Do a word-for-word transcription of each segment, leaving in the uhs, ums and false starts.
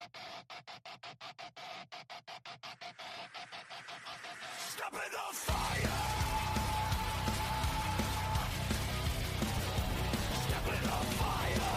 Step in the fire. Step in the fire.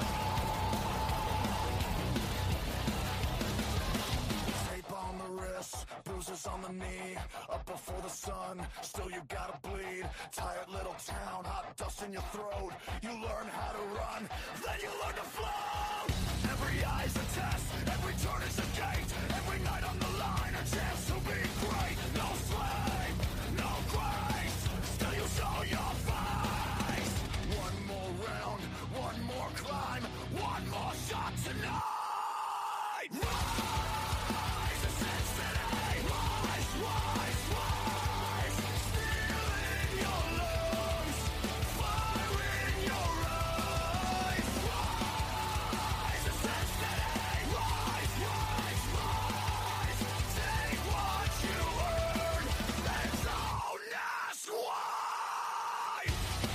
Tape on the wrist, bruises on the knee. Up before the sun, still you gotta bleed. Tired little town, hot dust in your throat. You learn how to run, then you learn to float. Every eye's a test, every turn is a gate. Every night on the line, a chance to be great. No flame, no grace, still you show your face. One more round, one more climb, one more shot tonight. Rise, Sin City, rise, rise, rise. Steel in your lungs, fire in your eyes. Rise, Sin City, rise, rise, rise. Take what you earn, and don't ask why.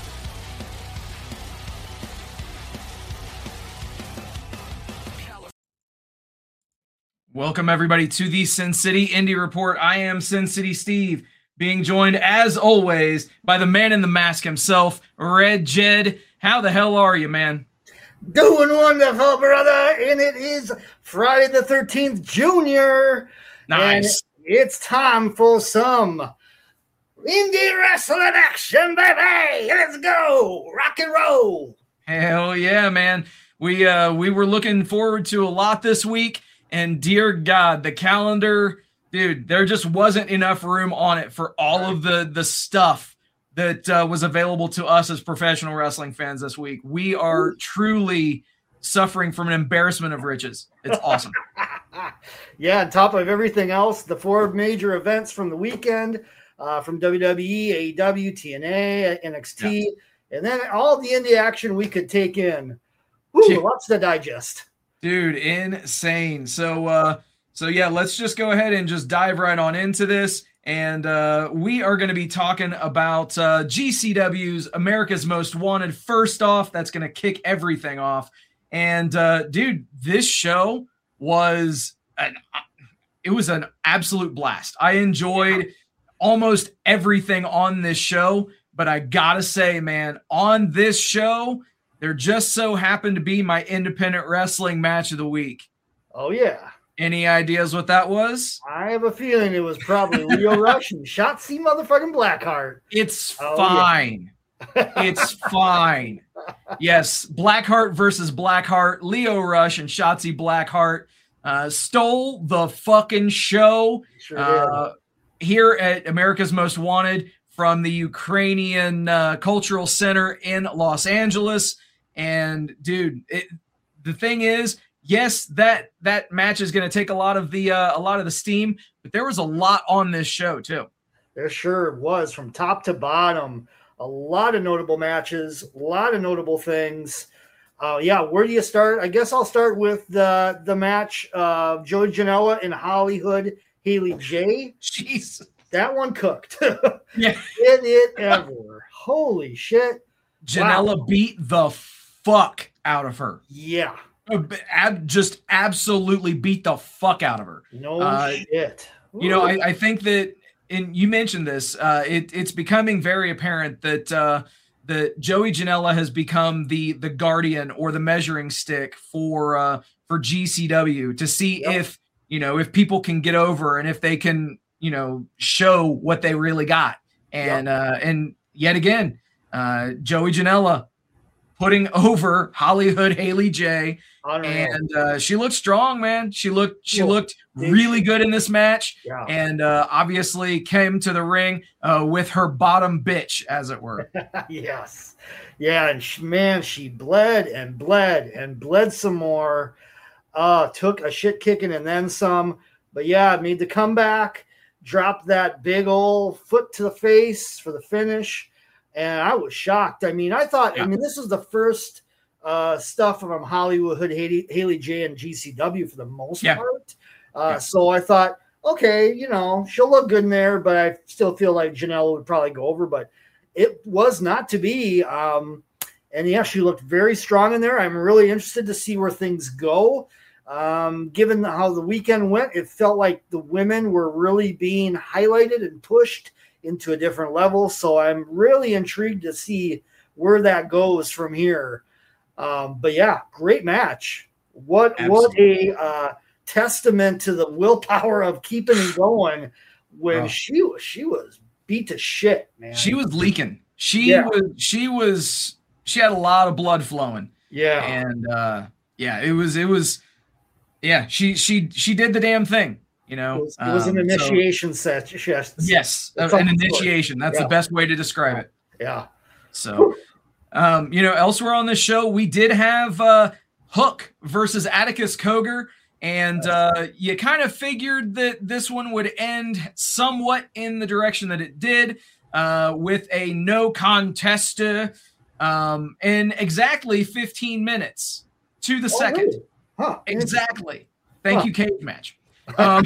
Welcome, everybody, to the Sin City Indie Report. I am Sin City Steve, being joined, as always, by the man in the mask himself, Red Jed. How the hell are you, man? Doing wonderful, brother, and it is Friday the thirteenth, Junior. Nice. And it's time for some indie wrestling action, baby. Let's go. Rock and roll. Hell yeah, man. We uh we were looking forward to a lot this week, and dear God, the calendar, dude, there just wasn't enough room on it for all of the the stuff that uh, was available to us as professional wrestling fans this week. We are truly suffering from an embarrassment of riches. It's awesome. Yeah, on top of everything else, the four major events from the weekend, uh, from W W E, A E W, T N A, N X T, and then all the indie action we could take in. Woo, Gee. lots to digest. Dude, insane. So, uh, so yeah, let's just go ahead and just dive right on into this. And uh, we are going to be talking about uh, G C W's America's Most Wanted. First off, that's going to kick everything off. And uh, dude, this show was an, it was an absolute blast. I enjoyed almost everything on this show, but I gotta say, man, on this show, there just so happened to be my independent wrestling match of the week. Oh, yeah. Any ideas what that was? I have a feeling it was probably Leo Rush and Shotzi motherfucking Blackheart. It's Oh, fine. It's fine. Yes, Blackheart versus Blackheart. Leo Rush and Shotzi Blackheart uh, stole the fucking show Sure did. uh, here at America's Most Wanted from the Ukrainian uh, Cultural Center in Los Angeles. And dude, it, the thing is, yes, that that match is going to take a lot of the uh, a lot of the steam, but there was a lot on this show too. There sure was, from top to bottom. A lot of notable matches, a lot of notable things. Uh, yeah, where do you start? I guess I'll start with the the match of Joey Janela and Hollywood Haley J. Jeez. That one cooked. Yeah. Did it ever? Holy shit. Janela Wow. beat the fuck out of her. Yeah. Ab- just absolutely beat the fuck out of her. No Uh, shit. You know, Ooh. I, I think that, and you mentioned this, uh, it, it's becoming very apparent that uh, that Joey Janela has become the the guardian or the measuring stick for uh, for G C W to see Yep. if, you know, if people can get over and if they can, you know, show what they really got. And uh, and yet again, uh, Joey Janela putting over Hollywood Haley J. Unreal. And uh, she looked strong, man. She looked she Cool. looked really good in this match, Yeah. and uh, obviously came to the ring uh, with her bottom bitch, as it were. Yes. Yeah, and she, man, she bled and bled and bled some more. Uh, took a shit kicking and then some. But yeah, made the comeback, dropped that big old foot to the face for the finish. And I was shocked. I mean, I thought, Yeah. I mean, this is the first uh, stuff from Hollywood Haley, Haley J and G C W for the most Yeah. part. Uh, Yeah. So I thought, okay, you know, she'll look good in there, but I still feel like Janela would probably go over. But it was not to be. Um, and yeah, she looked very strong in there. I'm really interested to see where things go. Um, given how the weekend went, it felt like the women were really being highlighted and pushed into a different level. So I'm really intrigued to see where that goes from here. Um, but yeah, great match. What Absolutely. what a uh, testament to the willpower of keeping it going when oh. she was she was beat to shit, man. She was leaking. She yeah. was she was she had a lot of blood flowing. Yeah. And uh, yeah, it was it was yeah, she she she did the damn thing. You know, it was, it was um, an initiation so, set. Yes, yes an initiation. That's yeah. the best way to describe it. Yeah. So, um, you know, elsewhere on this show, we did have uh, Hook versus Atticus Cogar, and uh, you kind of figured that this one would end somewhat in the direction that it did, uh, with a no contest um, in exactly fifteen minutes to the oh, second. Really? Huh. Exactly. Thank huh. you, Cage Match. Um,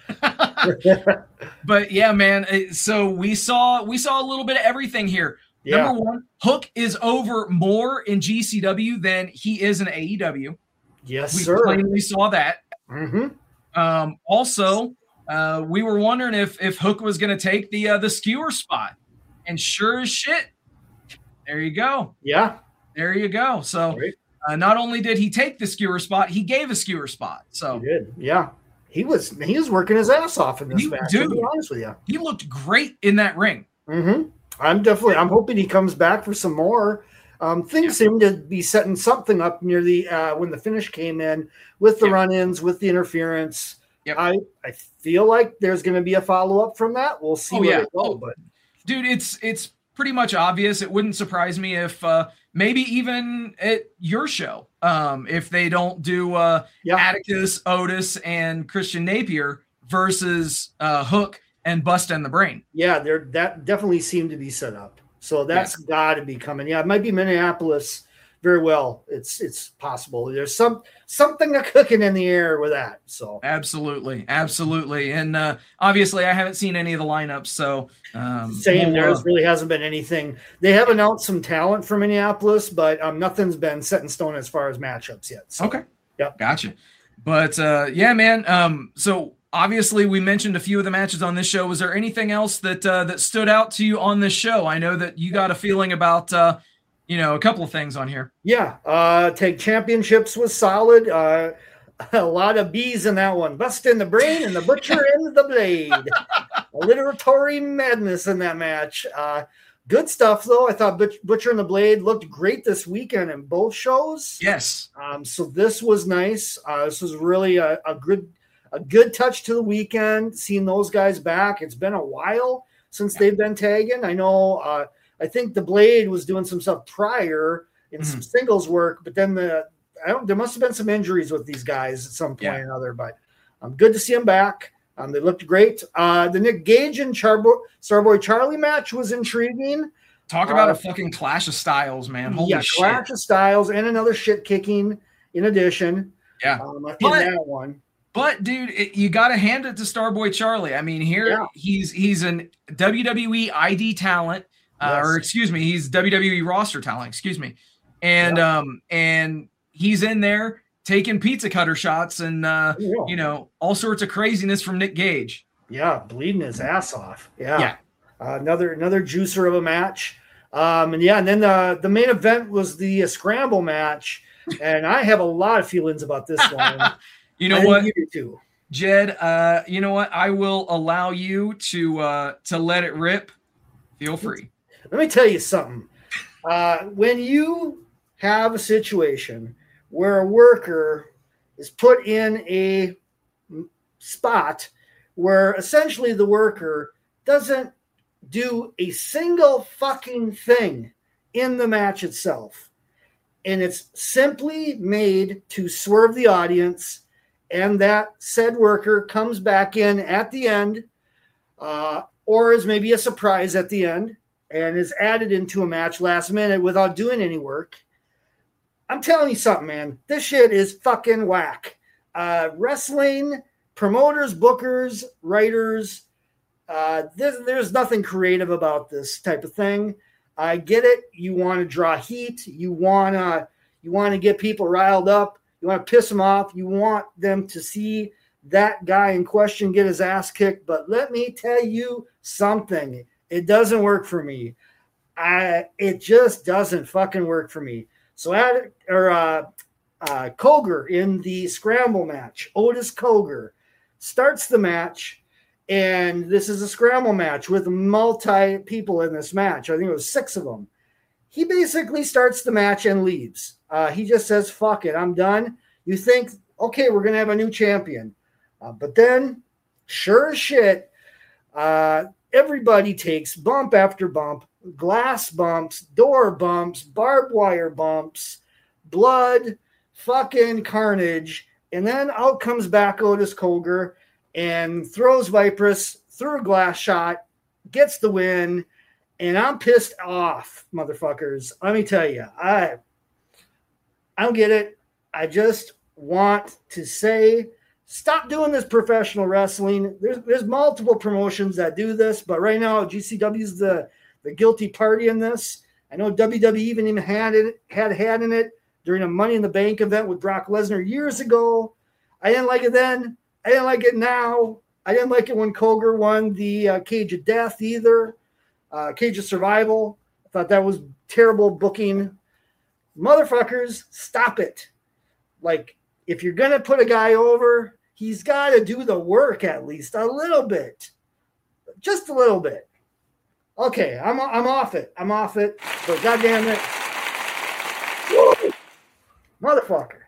but yeah, man. So we saw we saw a little bit of everything here. Yeah. Number one, Hook is over more in G C W than he is in A E W. Yes, we sir. plainly saw that. Mm-hmm. Um, also, uh, we were wondering if if Hook was going to take the uh, the skewer spot, and sure as shit, there you go. Yeah, there you go. So. Right. Uh, not only did he take the skewer spot, he gave a skewer spot. So he did, yeah. He was he was working his ass off in this he, match. Dude, to be honest with you, he looked great in that ring. Mm-hmm. I'm definitely. I'm hoping he comes back for some more. Um, things yeah. seem to be setting something up near the uh, when the finish came in with the yeah. run-ins, with the interference. Yep. I I feel like there's going to be a follow-up from that. We'll see. Oh where yeah, it goes, oh, but dude, it's it's pretty much obvious. It wouldn't surprise me if. Uh, Maybe even at your show, um, if they don't do uh, yeah. Atticus, Otis, and Christian Napier versus uh, Hook and Bust and the Brain. Yeah, there that definitely seemed to be set up. So that's yeah. got to be coming. Yeah, it might be Minneapolis. Very well. It's it's possible. There's some something cooking in the air with that. So absolutely, absolutely, and uh, obviously I haven't seen any of the lineups. So um, same. There really hasn't been anything. They have announced some talent for Minneapolis, but um, nothing's been set in stone as far as matchups yet. So, okay, yep, gotcha. But uh, yeah, man. Um, so obviously we mentioned a few of the matches on this show. Was there anything else that uh, that stood out to you on this show? I know that you got a feeling about. Uh, You know, a couple of things on here. Yeah. Uh, Tag Championships was solid. Uh, a lot of B's in that one. Bust in the Brain and the Butcher in the Blade. Alliteratory madness in that match. Uh, good stuff, though. I thought Butch- Butcher and the Blade looked great this weekend in both shows. Yes. Um, so this was nice. Uh, this was really a, a good a good touch to the weekend, seeing those guys back. It's been a while since yeah. they've been tagging. I know uh, – I think the Blade was doing some stuff prior in mm-hmm. some singles work, but then the I don't. There must have been some injuries with these guys at some point yeah. or another. But um, good to see them back. Um, they looked great. Uh, the Nick Gage and Charbo- Starboy Charlie match was intriguing. Talk about uh, a fucking clash of styles, man. Holy yeah, shit. clash of styles and another shit kicking in addition. Yeah, um, in but, that one. But dude, it, you got to hand it to Starboy Charlie. I mean, here yeah. he's he's an W W E I D talent. Uh, yes. Or excuse me, he's W W E roster talent. Excuse me, and yeah. um, and he's in there taking pizza cutter shots and uh, yeah. you know all sorts of craziness from Nick Gage. Yeah, bleeding his ass off. Yeah, yeah. Uh, another another juicer of a match. Um, and yeah, and then the the main event was the uh, scramble match, and I have a lot of feelings about this one. You know I what, you too. Jed? Uh, you know what? I will allow you to uh, to let it rip. Feel free. Let me tell you something. Uh, when you have a situation where a worker is put in a spot where essentially the worker doesn't do a single fucking thing in the match itself, and it's simply made to swerve the audience, and that said worker comes back in at the end, uh, or is maybe a surprise at the end, and is added into a match last minute without doing any work. I'm telling you something, man. This shit is fucking whack. Uh, wrestling, promoters, bookers, writers, uh, this, there's nothing creative about this type of thing. I get it. You want to draw heat. You want to you want to get people riled up. You want to piss them off. You want them to see that guy in question get his ass kicked. But let me tell you something. It doesn't work for me. I it just doesn't fucking work for me. So at or uh, uh, Coger in the scramble match, Otis Coger starts the match, and this is a scramble match with multi people in this match. I think it was six of them. He basically starts the match and leaves. Uh, he just says, "Fuck it, I'm done." You think, okay, we're gonna have a new champion, uh, but then, sure as shit, uh, everybody takes bump after bump. Glass bumps, door bumps, barbed wire bumps, blood, fucking carnage. And then out comes back Otis Coger and throws Vipress through a glass shot, gets the win. And I'm pissed off, motherfuckers. Let me tell you, I, I don't get it. I just want to say, stop doing this professional wrestling. There's, there's multiple promotions that do this, but right now G C W is the the guilty party in this. I know W W E even even had it had had in it during a Money in the Bank event with Brock Lesnar years ago. I didn't like it then. I didn't like it now. I didn't like it when Coger won the uh, Cage of Death either. Uh, Cage of Survival. I thought that was terrible booking. Motherfuckers, stop it. Like, if you're going to put a guy over, he's got to do the work at least a little bit. Just a little bit. Okay, I'm I'm off it. I'm off it. But goddamn it, whoa, motherfucker!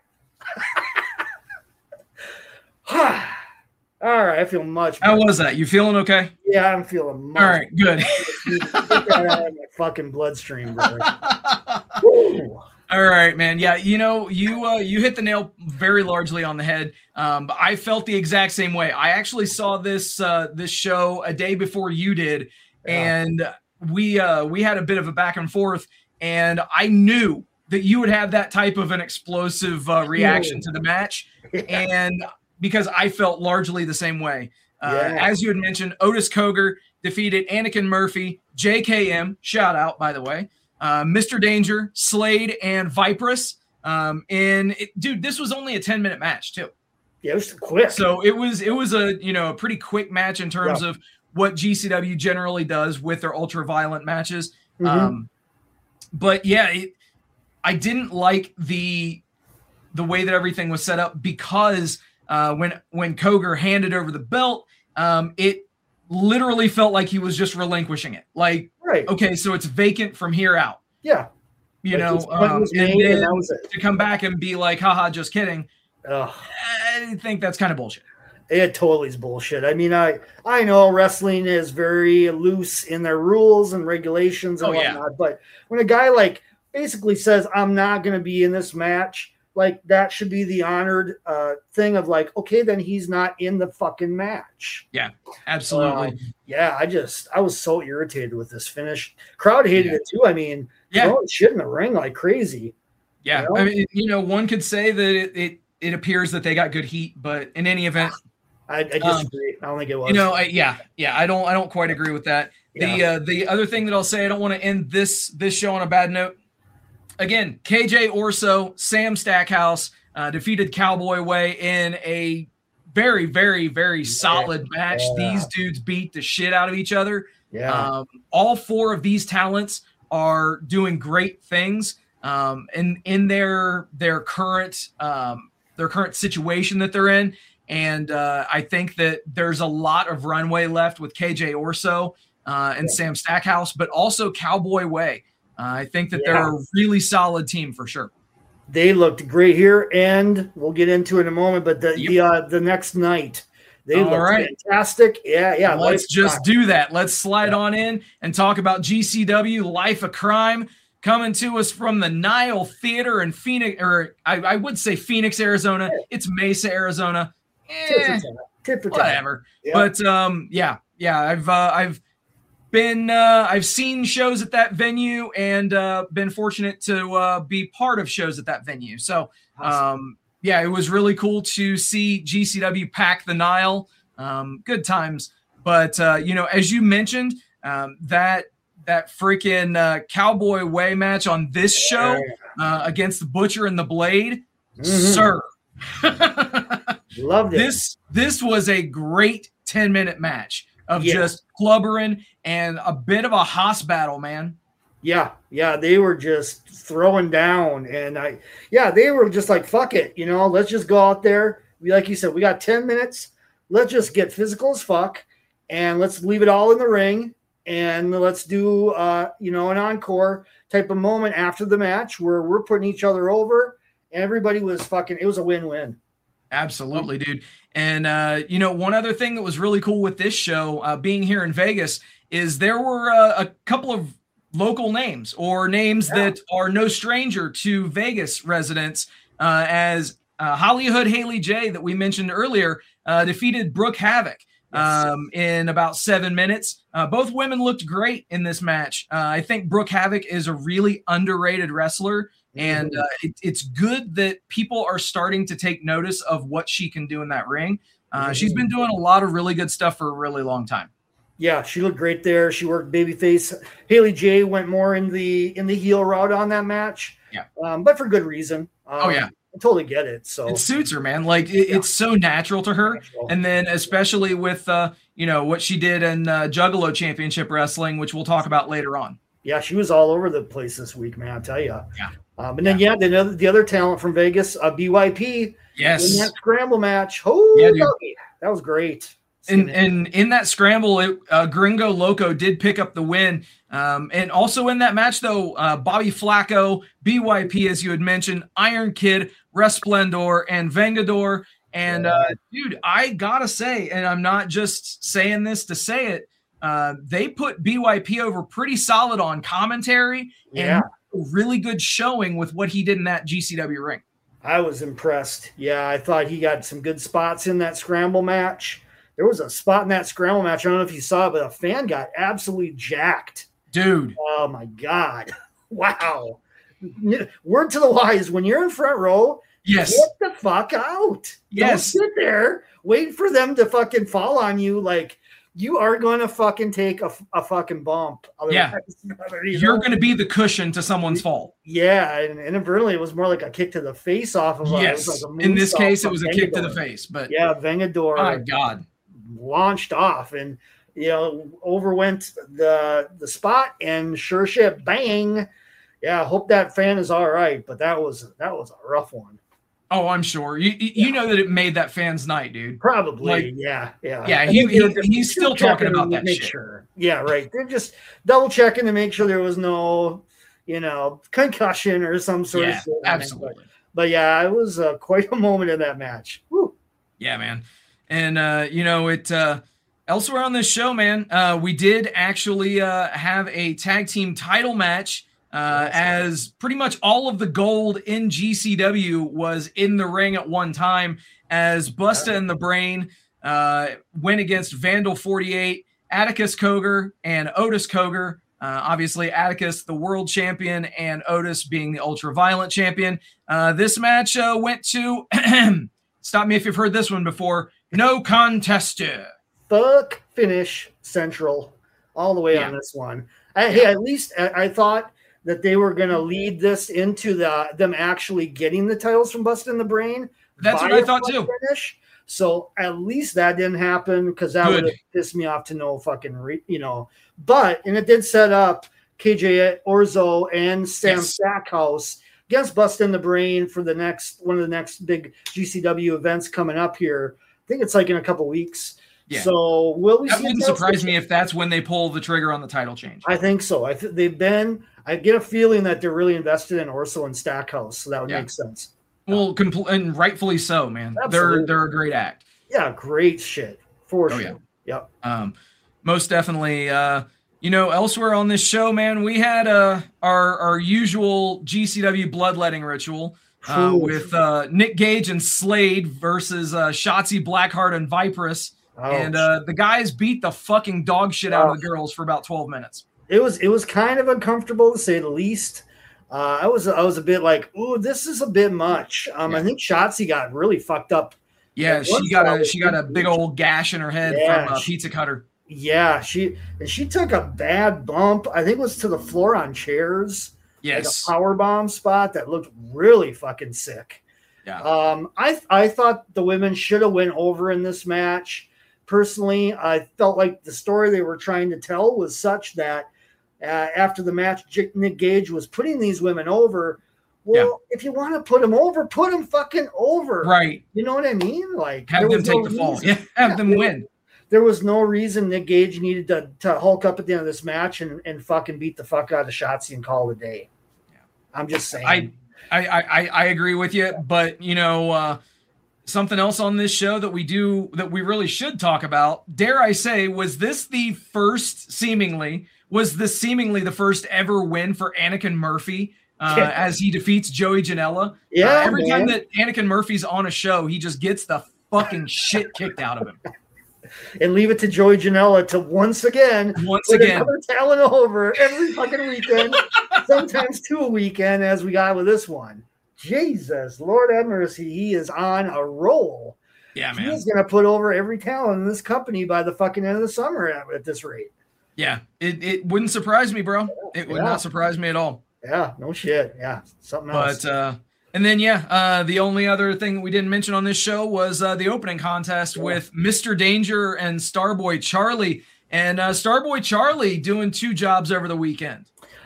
All right, I feel much better. How was that? You feeling okay? Yeah, I'm feeling much. All right, good. Get that out of my fucking bloodstream, bro. All right, man. Yeah, you know, you uh, you hit the nail very largely on the head. Um, but I felt the exact same way. I actually saw this uh, this show a day before you did. And we uh, we had a bit of a back and forth, and I knew that you would have that type of an explosive uh, reaction to the match, and because I felt largely the same way. Uh, Yeah. As you had mentioned, Otis Coger defeated Anakin Murphy, J K M, shout out, by the way, uh, Mister Danger, Slade, and Vipress. Um, and it, dude, this was only a ten minute match too. Yeah, it was quick. So it was it was a you know a pretty quick match in terms Yeah. of what G C W generally does with their ultra violent matches. Mhm. Um, but yeah, it, I didn't like the the way that everything was set up because uh, when when Coger handed over the belt, um, it literally felt like he was just relinquishing it. Like, right. okay, so it's vacant from here out. Yeah. You Like, know, his point um, was and made, and then that was it. to come back and be like, haha, just kidding. Ugh. I think that's kind of bullshit. It totally is bullshit. I mean, I I know wrestling is very loose in their rules and regulations and Oh, yeah. whatnot, but when a guy like basically says, "I'm not going to be in this match," like that should be the honored uh, thing of like, okay, then he's not in the fucking match. Absolutely. Um, yeah, I just I was so irritated with this finish. Crowd hated Yeah. it too. I mean, Yeah. throwing shit in the ring like crazy. Yeah, You know? I mean, you know, one could say that it, it it appears that they got good heat, but in any event, I, I disagree. I don't think it was. you know, I, yeah, yeah, I don't, I don't quite agree with that. The Yeah. uh, the other thing that I'll say, I don't want to end this this show on a bad note. Again, K J Orso, Sam Stackhouse uh, defeated Cowboy Way in a very, very, very solid match. Yeah. These dudes beat the shit out of each other. yeah, Um, all four of these talents are doing great things um, in in their their current um, their current situation that they're in, and uh, I think that there's a lot of runway left with K J Orso uh, and Yeah. Sam Stackhouse, but also Cowboy Way. Uh, I think that Yeah. they're a really solid team for sure. they looked great here, and we'll get into it in a moment. But the Yep. the uh, the next night, they All looked right. fantastic. Yeah, yeah. Let's Life just Crime. do that. Let's slide Yeah. on in and talk about G C W Life of Crime coming to us from the Nile Theater in Phoenix, or I, I would say Phoenix, Arizona. It's Mesa, Arizona. Tit Eh, for tat. Tit for tat. whatever. Yeah. But um, yeah, yeah. I've uh, I've been uh, I've seen shows at that venue and uh, been fortunate to uh, be part of shows at that venue. So um, yeah, it was really cool to see G C W pack the Nile. Um, good times. But uh, you know, as you mentioned, um, that that freaking uh, Cowboy Way match on this show uh, against the Butcher and the Blade. Mhm. sir. Loved it. This this was a great ten minute match of Yeah. just clubbering and a bit of a hoss battle, man. Yeah, yeah, they were just throwing down, and I, yeah, they were just like, fuck it, you know, let's just go out there. We, like you said, we got ten minutes. Let's just get physical as fuck, and let's leave it all in the ring, and let's do, uh, you know, an encore type of moment after the match where we're putting each other over. And everybody was fucking. It was a win-win. Absolutely, dude. And uh, you know, one other thing that was really cool with this show, uh, being here in Vegas, is there were uh, a couple of local names or names Yeah. that are no stranger to Vegas residents, uh, as uh, Hollywood Haley J that we mentioned earlier uh, defeated Brooke Havoc Yes. um, in about seven minutes. Uh, both women looked great in this match. Uh, I think Brooke Havoc is a really underrated wrestler, and uh, it, it's good that people are starting to take notice of what she can do in that ring. Uh, she's been doing a lot of really good stuff for a really long time. Yeah, she looked great there. She worked babyface. Haley J went more in the in the heel route on that match. Yeah. um, but for good reason. Um, Oh, yeah. I totally get it. So It suits her, man. Like it, Yeah. it's so natural to her. Natural. And then especially with uh, you know, what she did in uh, Juggalo Championship Wrestling, which we'll talk about later on. Yeah, she was all over the place this week, man. I tell you. Yeah. Um, and then yeah, the other the other talent from Vegas, uh, B Y P, in Yes. that scramble match. Oh, Yeah, dude. doggy. That was great. And, and in that scramble, it, uh, Gringo Loco did pick up the win. Um, and also in that match, though, uh, Bobby Flacco, B Y P, as you had mentioned, Iron Kid, Resplendor, and Vengador. And, uh, dude, I gotta say, and I'm not just saying this to say it, uh, they put B Y P over pretty solid on commentary Yeah. and a really good showing with what he did in that G C W ring. I was impressed. Yeah, I thought he got some good spots in that scramble match. There was a spot in that scramble match. I don't know if you saw it, but a fan got absolutely jacked. Dude, Oh my God. Wow. Word to the wise, when you're in front row, yes. get the fuck out. Yes. Don't sit there, wait for them to fucking fall on you. Like, you are going to fucking take a, a fucking bump. Yeah. you You're know? going to be the cushion to someone's fall. Yeah, and, and inadvertently, it was more like a kick to the face off of us. Yes. Like a In this moonsault case, it from was a kick to the Vengador. face, but Yeah, Vengador my God. launched off and, you know, overwent the the spot, and sure shit, bang. Yeah, I hope that fan is all right, but that was that was a rough one. Oh, I'm sure. You you Yeah. know that it made that fan's night, dude. Probably, Like- yeah, yeah. Yeah, I he- think they he- were just he's still talking checking about to that make shit. Sure. Yeah, right. They're just double checking to make sure there was no, you know, concussion or some sort Yeah, of shit. on it. absolutely. But, but yeah, it was uh, quite a moment in that match. Woo. Yeah, man. And uh, you know, it uh elsewhere on this show, man, uh, we did actually uh have a tag team title match. Uh, as pretty much all of the gold in G C W was in the ring at one time, as Busta and the Brain uh, went against Vandal forty-eight, Atticus Cogar, and Otis Cogar. Uh, obviously, Atticus, the world champion, and Otis being the ultra violent champion. Uh, this match uh, went to, stop me if you've heard this one before, no contest. Fuck finish central all the way Yeah. on this one. I, hey, at least I, I thought that they were going to lead this into the them actually getting the titles from Bustin' the Brain. That's by what I a thought fuck too. Finish. So at least that didn't happen, because that Good. would have pissed me off to no fucking re, you know. But and it did set up K J Orzo and Sam Yes. Stackhouse against Bustin' the Brain for the next one of the next big G C W events coming up here. I think it's like in a couple weeks. Yeah. So will we That see a wouldn't title surprise switch? me if that's when they pull the trigger on the title change. I think so. I th- they've been. I get a feeling that they're really invested in Orso and Stackhouse, so that would Yeah. make sense. Well, compl- and rightfully so, man. Absolutely. They're they're a great act. Yeah, great shit for Oh, sure. yeah. Yep. Um, most definitely. Uh, you know, elsewhere on this show, man, we had uh, our our usual G C W bloodletting ritual uh, Ooh. with uh, Nick Gage and Slade versus uh, Shotzi Blackheart and Viperous, Ouch. and uh, the guys beat the fucking dog shit out of the Ouch. girls for about twelve minutes. it was it was kind of uncomfortable to say the least. Uh, I was I was a bit like, ooh, this is a bit much. Um, Yeah. I think Shotzi got really fucked up. Yeah, One she got a side- she got a big old gash in her head Yeah, from uh, she- Pizza Cutter. Yeah, she and she took a bad bump. I think it was to the floor on chairs. Yes. Like a power bomb spot that looked really fucking sick. Yeah. Um, I I thought the women should have went over in this match. Personally, I felt like the story they were trying to tell was such that uh, after the match, Nick Gage was putting these women over. Well, yeah. if you want to put them over, put them fucking over. Right. You know what I mean? Like have them take no the fall. Yeah. Have yeah, them there, win. There was no reason Nick Gage needed to, to hulk up at the end of this match and, and fucking beat the fuck out of Shotzi and call it a day. Yeah. I'm just saying. I, I, I, I agree with you, but you know, uh, something else on this show that we do that we really should talk about, dare I say, was this the first seemingly was this seemingly the first ever win for Anakin Murphy uh, yeah. as he defeats Joey Janela? Yeah. Uh, every man. time that Anakin Murphy's on a show, he just gets the fucking shit kicked out of him. And leave it to Joey Janela to once again, once put again, another talent over every fucking weekend, sometimes two a weekend, as we got with this one. Jesus, Lord have mercy, he is on a roll. Yeah, man. He's gonna put over every talent in this company by the fucking end of the summer at, at this rate. Yeah, it, it wouldn't surprise me, bro. It would yeah. not surprise me at all. Yeah, no shit. Yeah, something else. But uh, and then yeah, uh, the only other thing we didn't mention on this show was uh, the opening contest yeah. with Mister Danger and Starboy Charlie, and uh, Starboy Charlie doing two jobs over the weekend.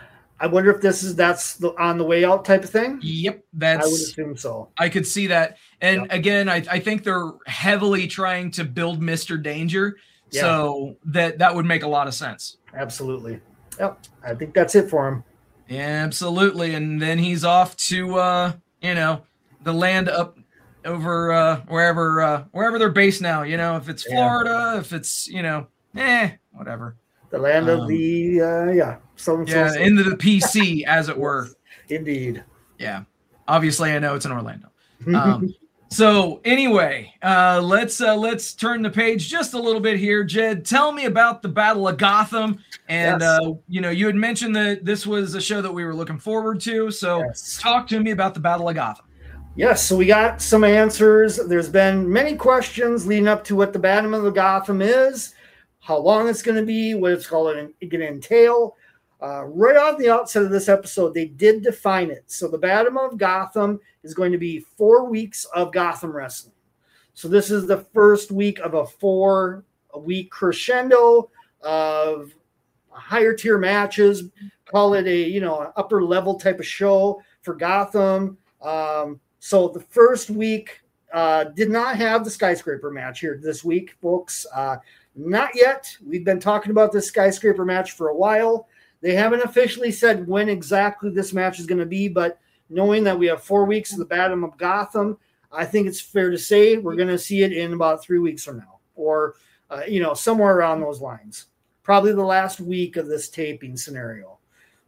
I wonder if this is that's the on the way out type of thing. Yep, that's. I would assume so. I could see that, and yep. again, I, I think they're heavily trying to build Mister Danger, yeah. so that that would make a lot of sense. Absolutely. Yep, I think that's it for him. Yeah, absolutely, and then he's off to uh, you know the land up over uh, wherever uh, wherever they're based now. You know, if it's Florida, yeah. if it's you know, eh, whatever. The land um, of the uh, yeah. So, yeah, so, into the P C, as it were. Indeed. Yeah. Obviously, I know it's in Orlando. Um, so anyway, uh, let's uh, let's turn the page just a little bit here. Jed, tell me about the Battle of Gotham. And yes. uh, you know, you had mentioned that this was a show that we were looking forward to. So yes. talk to me about the Battle of Gotham. Yes, so we got some answers. There's been many questions leading up to what the Battle of Gotham is, how long it's going to be, what it's going to entail. Uh, right off the outset of this episode, they did define it. So the Battle of Gotham is going to be four weeks of Gotham wrestling. So this is the first week of a four-week crescendo of higher tier matches. Call it a you know upper level type of show for Gotham. Um, so the first week uh, did not have the skyscraper match here this week, folks. Uh, not yet. We've been talking about this skyscraper match for a while. They haven't officially said when exactly this match is going to be, but knowing that we have four weeks of the Battle of Gotham, I think it's fair to say we're going to see it in about three weeks from now, or uh, you know, somewhere around those lines. Probably the last week of this taping scenario.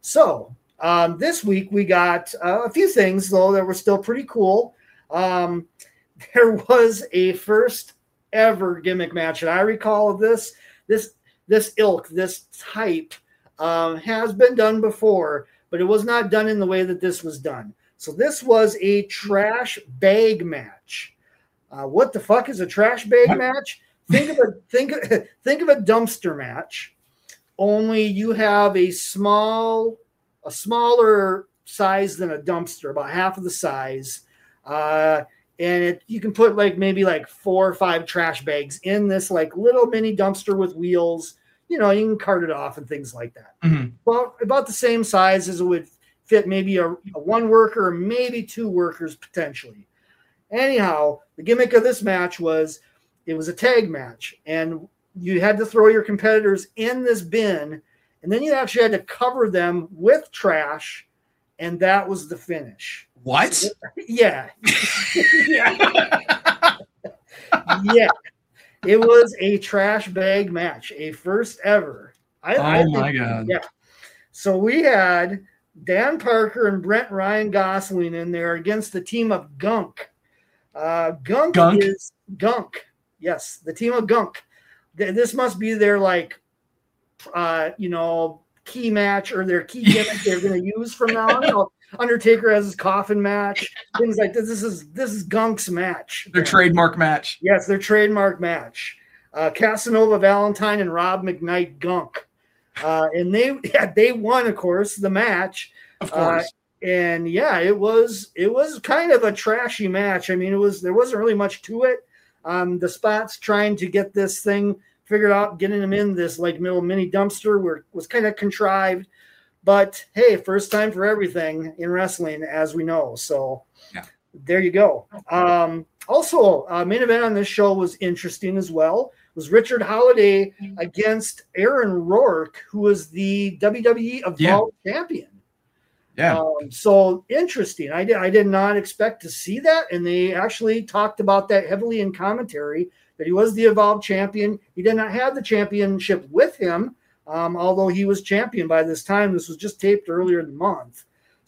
So um, this week we got uh, a few things though that were still pretty cool. Um, there was a first ever gimmick match, and I recall this this this ilk, this type. Um, has been done before, but it was not done in the way that this was done. So this was a trash bag match. Uh, what the fuck is a trash bag match? Think of a think think of a dumpster match. Only you have a small, a smaller size than a dumpster, about half of the size, uh, and it you can put like maybe like four or five trash bags in this like little mini dumpster with wheels. You know, you can cart it off and things like that. Mm-hmm. Well, about the same size as it would fit maybe a, a one worker or maybe two workers potentially. Anyhow, the gimmick of this match was it was a tag match, and you had to throw your competitors in this bin, and then you actually had to cover them with trash, and that was the finish. What? So, yeah. yeah. yeah. It was a trash bag match, a first ever. I, oh, I think, my God. Yeah. So we had Dan Parker and Brent Ryan Gosling in there against the team of Gunk. Uh, Gunk, Gunk is Gunk. Yes, the team of Gunk. This must be their, like, uh, you know, key match or their key gimmick they're going to use from now on. You know, Undertaker has his coffin match, things like this. This is this is Gunk's match. Their trademark match. Yes, their trademark match. Uh, Casanova Valentine and Rob McKnight Gunk. Uh, and they yeah, they won, of course, the match. Of course. Uh, and yeah, it was it was kind of a trashy match. I mean, it was there wasn't really much to it. Um, the spots trying to get this thing figured out, getting them in this like little mini dumpster were was kind of contrived. But hey, first time for everything in wrestling, as we know. So yeah. There you go. Um, also, uh, main event on this show was interesting as well. It was Richard Holiday against Aaron Rourke, who was the W W E Evolve yeah. champion. Yeah. Um, so interesting. I did I did not expect to see that, and they actually talked about that heavily in commentary. That he was the Evolve champion. He did not have the championship with him, um, although he was champion by this time. This was just taped earlier in the month.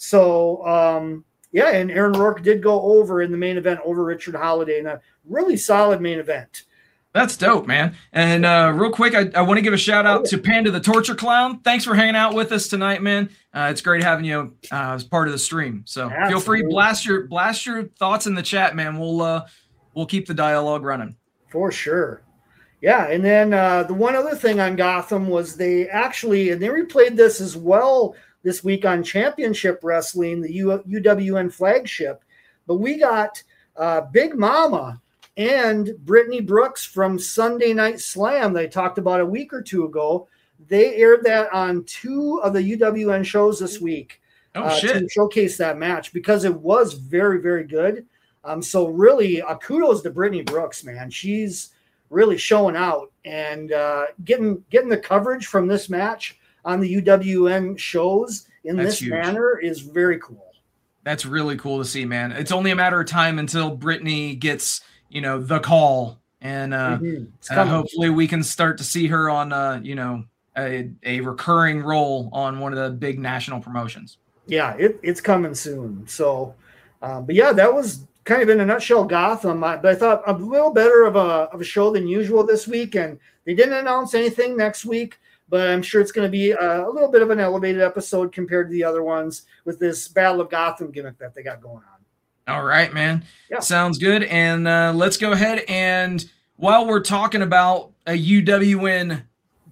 So. Um, Yeah, and Aaron Rourke did go over in the main event over Richard Holiday in a really solid main event. That's dope, man. And uh, real quick, I, I want to give a shout out oh, yeah. to Panda the Torture Clown. Thanks for hanging out with us tonight, man. Uh, it's great having you uh, as part of the stream. So Absolutely. Feel free, blast your blast your thoughts in the chat, man. We'll uh, we'll keep the dialogue running. For sure. Yeah, and then uh, the one other thing on Gotham was they actually, and they replayed this as well this week on Championship Wrestling, the U- UWN flagship. But we got uh, Big Mama and Brittany Brooks from Sunday Night Slam that I talked about a week or two ago. They aired that on two of the U W N shows this week oh, uh, shit. to showcase that match because it was very, very good. Um, so really, uh, kudos to Brittany Brooks, man. She's really showing out and uh, getting getting the coverage from this match on the U W N shows in That's this huge. manner is very cool. That's really cool to see, man. It's only a matter of time until Brittany gets, you know, the call, and uh, Mm-hmm. uh, hopefully we can start to see her on, uh, you know, a, a recurring role on one of the big national promotions. Yeah, it, it's coming soon. So, uh, but yeah, that was kind of in a nutshell Gotham. I, but I thought a little better of a of a show than usual this week, and they didn't announce anything next week. But I'm sure it's going to be a, a little bit of an elevated episode compared to the other ones with this Battle of Gotham gimmick that they got going on. All right, man. Yeah. Sounds good. And uh, let's go ahead. And while we're talking about a U W N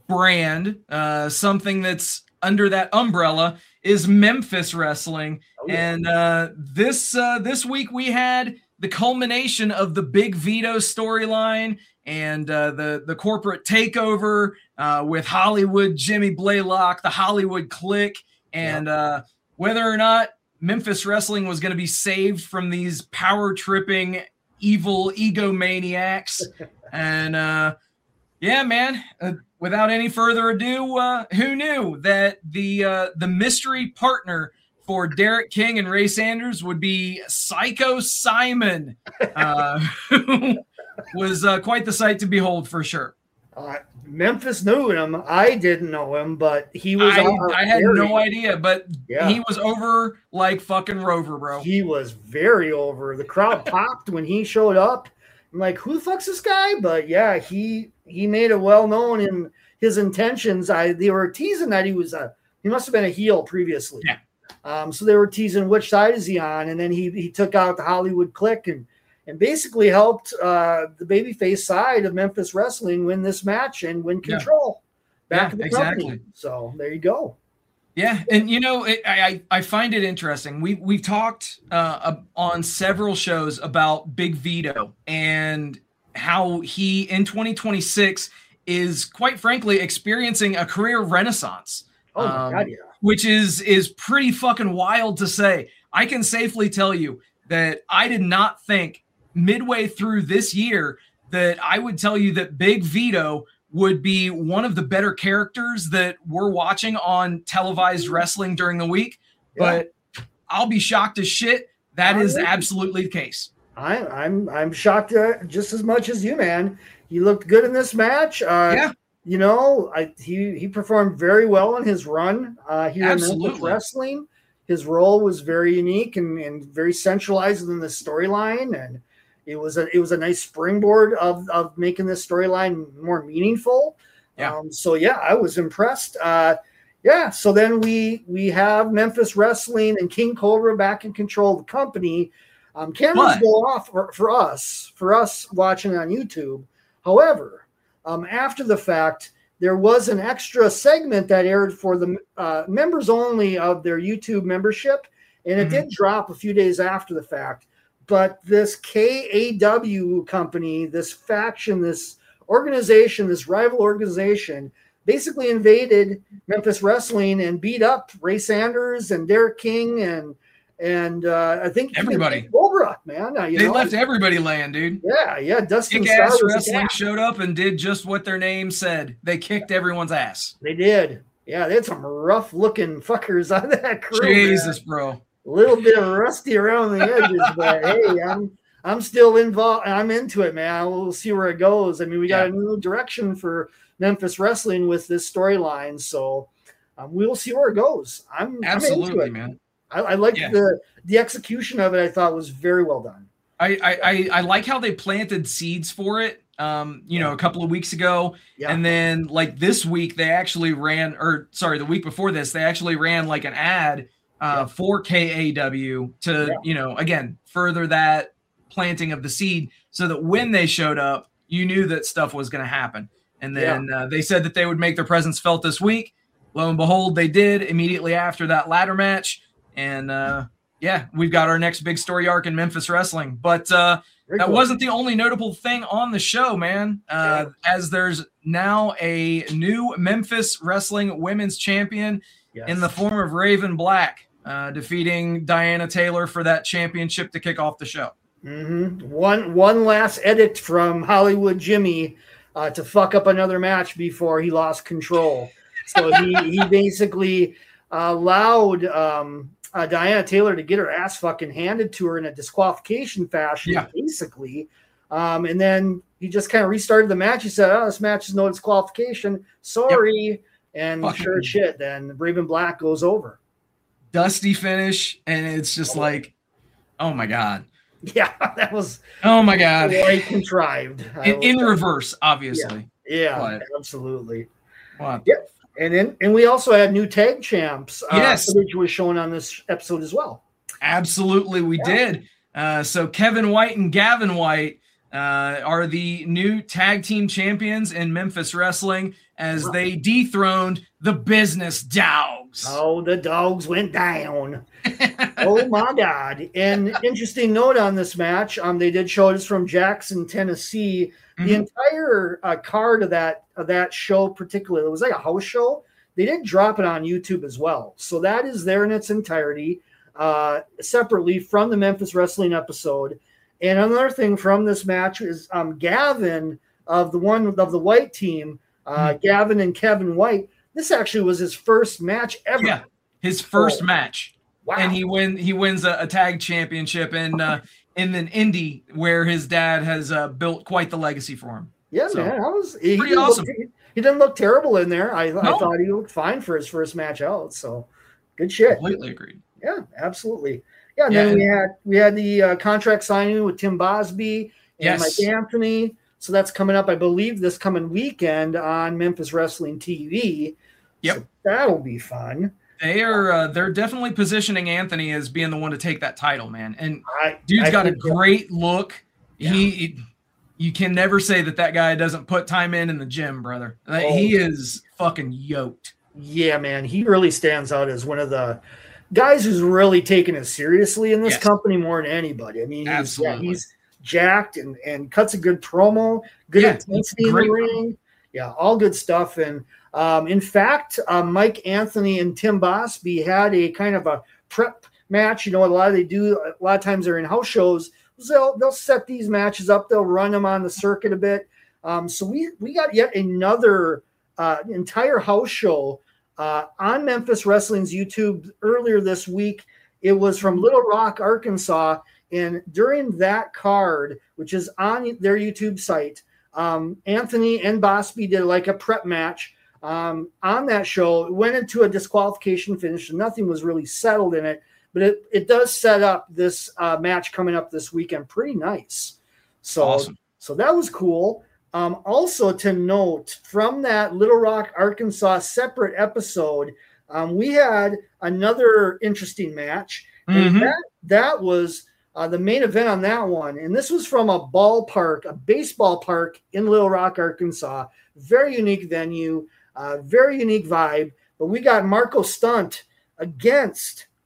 brand, uh, something that's under that umbrella is Memphis Wrestling. Oh, yeah. And uh, this uh, this week we had the culmination of the Big Vito storyline and uh, the, the corporate takeover uh, with Hollywood Jimmy Blaylock, the Hollywood Clique, and yeah. uh, whether or not Memphis Wrestling was going to be saved from these power-tripping, evil egomaniacs. and, uh, yeah, man, uh, without any further ado, uh, who knew that the uh, the mystery partner for Derek King and Ray Sanders would be Psycho Simon, uh, who was uh, quite the sight to behold for sure. Uh, Memphis knew him. I didn't know him, but he was. I, uh, I had very, no idea, but yeah. he was over like fucking Rover, bro. He was very over. The crowd popped when he showed up. I'm like, who the fuck's this guy? But yeah, he he made it well known in his intentions. I they were teasing that he was a he must have been a heel previously. Yeah. Um, so they were teasing which side is he on, and then he he took out the Hollywood Clique and and basically helped uh, the babyface side of Memphis Wrestling win this match and win control yeah. back yeah, to the exactly. company. So there you go. Yeah, and you know, it, I I find it interesting. We we've talked uh, on several shows about Big Vito and how he in twenty twenty-six is quite frankly experiencing a career renaissance. Oh my um, God, yeah. Which is is pretty fucking wild to say. I can safely tell you that I did not think midway through this year that I would tell you that Big Vito would be one of the better characters that we're watching on televised wrestling during the week. Yeah. But I'll be shocked as shit. That I is agree. absolutely the case. I, I'm I'm shocked uh, just as much as you, man. He looked good in this match. Uh, Yeah. You know, I, he he performed very well in his run uh, here in Memphis Absolutely. Wrestling. His role was very unique and, and very centralized in the storyline, and it was a it was a nice springboard of of making this storyline more meaningful. Yeah. Um, so yeah, I was impressed. Uh, yeah. So then we we have Memphis Wrestling and King Cobra back in control of the company. Um, cameras But- go off for, for us for us watching on YouTube. However, um, after the fact, there was an extra segment that aired for the uh, members only of their YouTube membership, and it Mhm. did drop a few days after the fact. But this K A W company, this faction, this organization, this rival organization, basically invaded Memphis Wrestling and beat up Ray Sanders and Derek King and and uh, I think Everybody. Cobra, man. Uh, you They know? left everybody laying, dude. Yeah, yeah. Dustin Starr Kick-ass was the wrestling cat. showed up and did just what their name said. They kicked everyone's ass. They did. Yeah, they had some rough looking fuckers on that crew. Jesus, man. bro. A little bit of rusty around the edges, but hey, I'm I'm still involved. I'm into it, man. We'll see where it goes. I mean, we got Yeah. a new direction for Memphis Wrestling with this storyline, so um, we'll see where it goes. I'm Absolutely, I'm into it. man. I, I like Yeah. the the execution of it. I thought was very well done. I, I, I, I like how they planted seeds for it, um, you know, a couple of weeks ago. Yeah. And then like this week, they actually ran, or sorry, the week before this, they actually ran like an ad uh, Yeah. for K A W to, Yeah. you know, again, further that planting of the seed so that when they showed up, you knew that stuff was going to happen. And then uh, they said that they would make their presence felt this week. Lo and behold, they did immediately after that ladder match. And uh, yeah, we've got our next big story arc in Memphis Wrestling. But uh, Very that cool. wasn't the only notable thing on the show, man. Uh, as there's now a new Memphis Wrestling Women's Champion Yes. in the form of Raven Black, uh, defeating Diana Taylor for that championship to kick off the show. Mm-hmm. One one last edict from Hollywood Jimmy uh, to fuck up another match before he lost control. So he he basically allowed um, uh, Diana Taylor to get her ass fucking handed to her in a disqualification fashion, Yeah. basically. Um, and then he just kind of restarted the match. He said, "Oh, this match is no disqualification. Sorry." And Fucking- sure as shit, then Raven Black goes over. Dusty finish, and it's just like, oh my God. Yeah, that was Oh my God. quite contrived. I In, will in say. reverse, obviously. Yeah, But- absolutely. What? And then and we also had new tag champs. Uh, Yes. which was shown on this episode as well. Absolutely, we Yeah. did. Uh, so Kevin White and Gavin White uh, are the new tag team champions in Memphis Wrestling as Wow. they dethroned the Business Dogs. Oh, the dogs went down. Oh my God! And interesting note on this match, um, they did show this from Jackson, Tennessee. The Mhm. entire uh, card of that of that show, particularly, it was like a house show. They did drop it on YouTube as well, so that is there in its entirety, uh, separately from the Memphis Wrestling episode. And another thing from this match is um, Gavin of the one of the White team, uh, Mhm. Gavin and Kevin White. This actually was his first match ever. Yeah, his first Oh. match, Wow. and he win he wins a, a tag championship in uh, in an indie where his dad has uh, built quite the legacy for him. Yeah, So, man, I was he, pretty didn't awesome. Look, he, he didn't look terrible in there. I, I No. thought he looked fine for his first match out. So good shit. Completely agreed. Yeah, absolutely. Yeah, and Yeah, then and- we had we had the uh, contract signing with Tim Bosby and Yes. Mike Anthony. So that's coming up, I believe, this coming weekend on Memphis Wrestling T V. Yep. So that'll be fun. They are uh, they're definitely positioning Anthony as being the one to take that title, man. And I, dude's I got a think- great look. Yeah. He, you can never say that that guy doesn't put time in in the gym, brother. Like, Oh. He is fucking yoked. Yeah, man, he really stands out as one of the guys who's really taking it seriously in this Yes. company more than anybody. I mean, he's, yeah, Absolutely. he's jacked and, and cuts a good promo, good Yeah, intensity in the great ring. Yeah, all good stuff. And um, in fact, um, Mike Anthony and Tim Bosby had a kind of a prep match. You know, a lot of they do. A lot of times they're in house shows. They'll they'll set these matches up. They'll run them on the circuit a bit. Um, so we we got yet another uh, entire house show uh, on Memphis Wrestling's YouTube earlier this week. It was from Little Rock, Arkansas, and during that card, which is on their YouTube site, um, Anthony and Bosby did like a prep match um, on that show. It went into a disqualification finish, and nothing was really settled in it. But it, it does set up this uh, match coming up this weekend pretty nice. So, Awesome. so that was cool. Um, also to note from that Little Rock, Arkansas separate episode, um, we had another interesting match. And Mhm. that, that was uh, the main event on that one. And this was from a ballpark, a baseball park in Little Rock, Arkansas. Very unique venue, uh, very unique vibe. But we got Marco Stunt against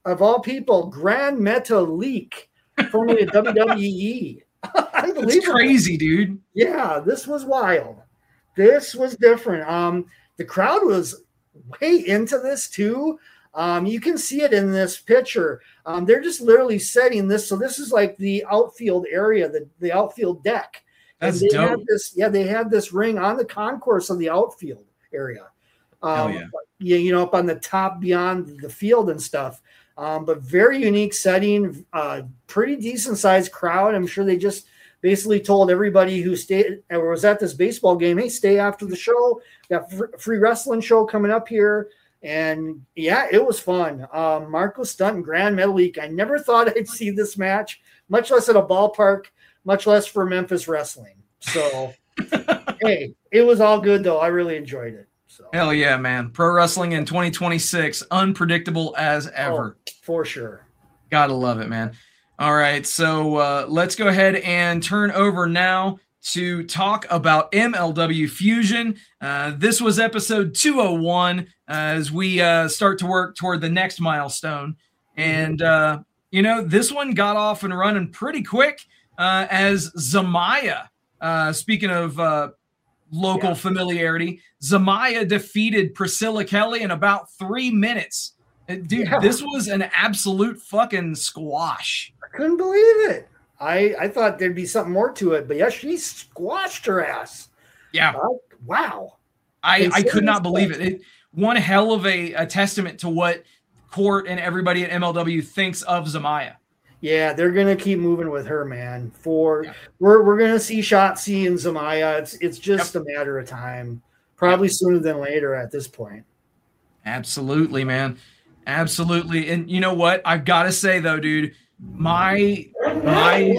of all people, Grand Metalik, formerly of W W E. Unbelievable. It's crazy, dude. Yeah, this was wild. This was different. Um, the crowd was way into this too. Um, you can see it in this picture. Um, they're just literally setting this. So this is like the outfield area, the, the outfield deck. That's and they dope. Had this, yeah, they had this ring on the concourse of the outfield area. Um, yeah. yeah, you know, up on the top beyond the field and stuff. Um, but very unique setting, uh, pretty decent sized crowd. I'm sure they just basically told everybody who stayed or was at this baseball game, hey, stay after the show. Got a free wrestling show coming up here. And yeah, it was fun. Um, Marco Stunt and Grand Metalik. I never thought I'd see this match, much less at a ballpark, much less for Memphis wrestling. So, hey, it was all good though. I really enjoyed it. So. Hell yeah, man. Pro wrestling in twenty twenty-six, unpredictable as ever. Oh, for sure. Gotta love it, man. All right, so uh, let's go ahead and turn over now to talk about M L W Fusion. Uh, this was episode two oh one uh, as we uh, start to work toward the next milestone. And, uh, you know, this one got off and running pretty quick uh, as Zamaya, uh, speaking of uh, local yeah. familiarity, Zamaya defeated Priscilla Kelly in about three minutes. Dude, yeah. This was an absolute fucking squash. I couldn't believe it. I, I thought there'd be something more to it, but yeah, she squashed her ass. Yeah. Uh, wow. I, I could not believe it. it. One hell of a, a testament to what Court and everybody at M L W thinks of Zamaya. Yeah, they're gonna keep moving with her, man. For yeah. we're we're gonna see Shotzi and Zamaya. It's it's just yep. a matter of time. Probably yep. sooner than later at this point. Absolutely, man. Absolutely. And you know what? I've got to say though, dude, my my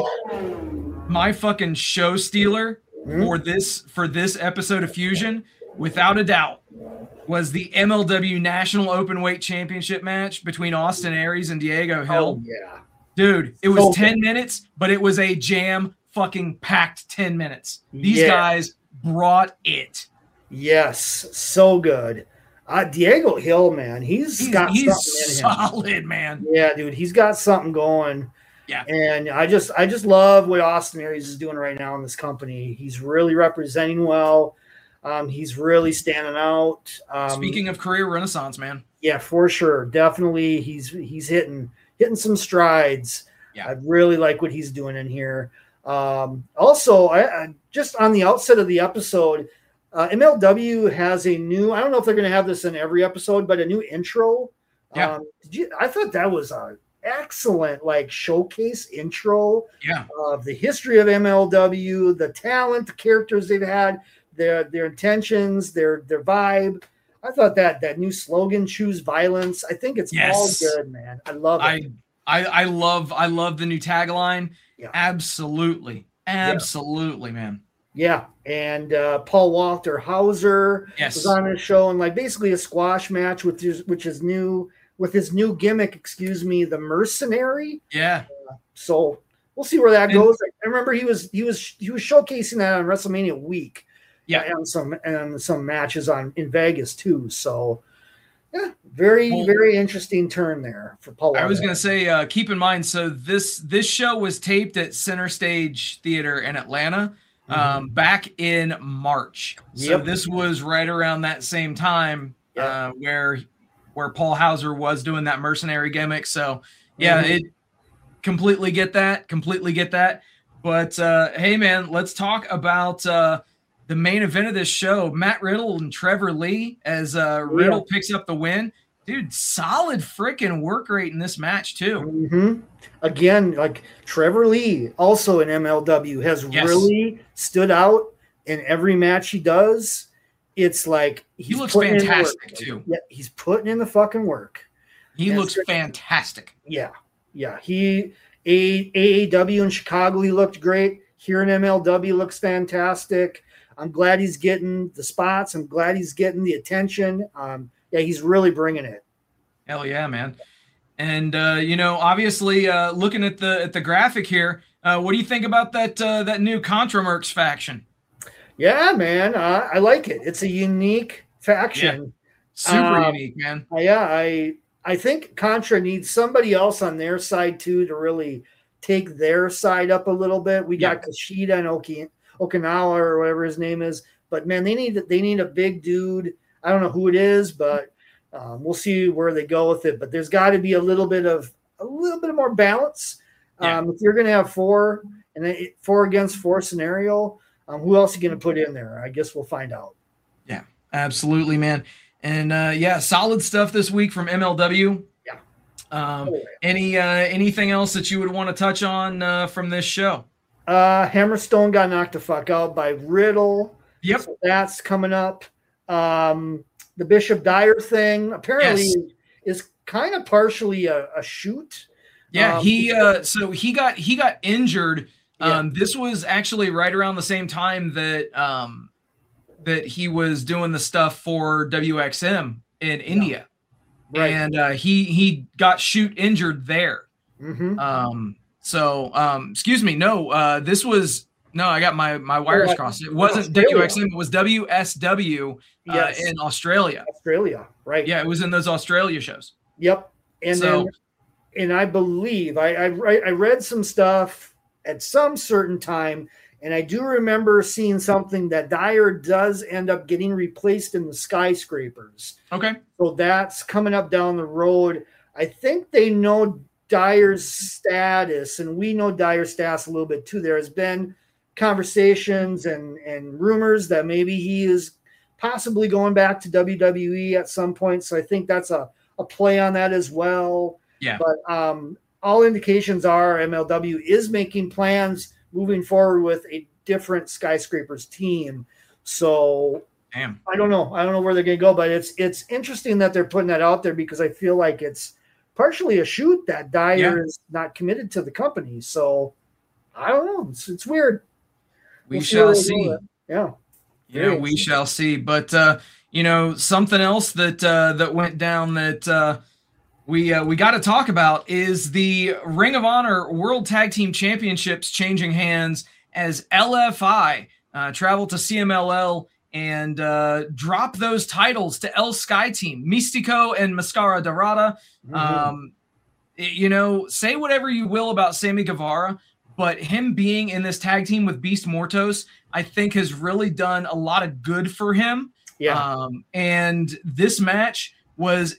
my fucking show stealer mm-hmm. for this for this episode of Fusion, without a doubt, was the M L W National Openweight Championship match between Austin Aries and Diego Hill. Oh, yeah. Dude, it was so ten good. minutes, but it was a jam fucking packed ten minutes. These yeah. guys brought it. Yes, so good. Uh, Diego Hill, man, he's, he's got he's something in him. Solid, man. Yeah, dude, he's got something going. Yeah, and I just, I just love what Austin Aries is doing right now in this company. He's really representing well. Um, he's really standing out. Um, Speaking of career renaissance, man. Yeah, for sure, definitely. He's he's hitting hitting some strides. Yeah, I really like what he's doing in here. Um, also, I, I just on the outset of the episode. Uh, M L W has a new, I don't know if they're going to have this in every episode, but a new intro. Yeah. Um, did you, I thought that was an excellent like showcase intro yeah. of the history of M L W, the talent, the characters they've had, their their intentions, their their vibe. I thought that that new slogan, choose violence. I think it's yes. all good, man. I love it. I, I, I love I love the new tagline. Yeah. Absolutely. Absolutely, yeah. man. Yeah, and uh, Paul Walter Hauser yes. was on his show, and like basically a squash match with his, which is new with his new gimmick. Excuse me, the Mercenary. Yeah. Uh, so we'll see where that and, goes. I remember he was he was he was showcasing that on WrestleMania week. Yeah, uh, and some and some matches on in Vegas too. So yeah, very well, very interesting turn there for Paul Walter. I was gonna say, uh, keep in mind, so this this show was taped at Center Stage Theater in Atlanta. Um, mm-hmm. back in March. So yep. this was right around that same time yep. uh, where where Paul Hauser was doing that mercenary gimmick. So yeah, mm-hmm. it completely get that, completely get that. But uh, hey, man, let's talk about uh, the main event of this show: Matt Riddle and Trevor Lee. As uh, Riddle yeah. picks up the win, dude, solid freaking work rate in this match too. Mm-hmm. Again, like Trevor Lee, also in M L W, has yes. really stood out in every match he does. It's like he's he looks putting fantastic in the too. Yeah, he's putting in the fucking work. He and looks so, fantastic. Yeah, yeah. He A A W in Chicago, he looked great. Here in M L W, looks fantastic. I'm glad he's getting the spots. I'm glad he's getting the attention. Um, yeah, he's really bringing it. Hell yeah, man. And uh, you know, obviously, uh, looking at the at the graphic here, uh, what do you think about that uh, that new Contramercs faction? Yeah, man, uh, I like it. It's a unique faction, yeah. super um, unique, man. Uh, yeah, I I think Contra needs somebody else on their side too to really take their side up a little bit. We got yeah. Kushida and Oki, Okinawa or whatever his name is, but man, they need they need a big dude. I don't know who it is, but um, we'll see where they go with it. But there's got to be a little bit of a little bit more balance. Yeah. Um, if you're going to have four and a four against four scenario, um, who else are you going to put in there? I guess we'll find out. Yeah, absolutely, man. And uh, yeah, solid stuff this week from M L W. Yeah. Um, oh, yeah. Any uh, anything else that you would want to touch on uh, from this show? Uh, Hammerstone got knocked the fuck out by Riddle. Yep, so that's coming up. Um, the Bishop Dyer thing apparently yes. is kind of partially a, a shoot. Yeah, um, he uh, so he got he got injured. Yeah. Um, this was actually right around the same time that um, that he was doing the stuff for W X M in yeah. India, right. and uh, he he got shoot injured there. Mm-hmm. Um, so um, excuse me, no, uh, this was no, I got my my wires oh, crossed. It wasn't W X M, it was W S W uh, yes. in Australia. Australia, right? Yeah, it was in those Australia shows. Yep, and so, then. And I believe I, I I read some stuff at some certain time, and I do remember seeing something that Dyer does end up getting replaced in the Skyscrapers. Okay. So that's coming up down the road. I think they know Dyer's status, and we know Dyer's status a little bit too. There has been conversations and, and rumors that maybe he is possibly going back to W W E at some point. So I think that's a, a play on that as well. Yeah. But um, all indications are M L W is making plans moving forward with a different Skyscrapers team. So Damn. I don't know. I don't know where they're going to go, but it's it's interesting that they're putting that out there because I feel like it's partially a shoot that Dyer yeah. is not committed to the company. So I don't know. It's, it's weird. We we'll shall see. Yeah. Yeah, we shall see. But, uh, you know, something else that uh, that went down that uh, – We uh, we got to talk about is the Ring of Honor World Tag Team Championships changing hands as L F I uh, travel to C M L L and uh, drop those titles to El Sky Team, Mystico and Mascara Dorada. Mm-hmm. Um, you know, say whatever you will about Sammy Guevara, but him being in this tag team with Beast Mortos, I think has really done a lot of good for him. Yeah. Um, and this match was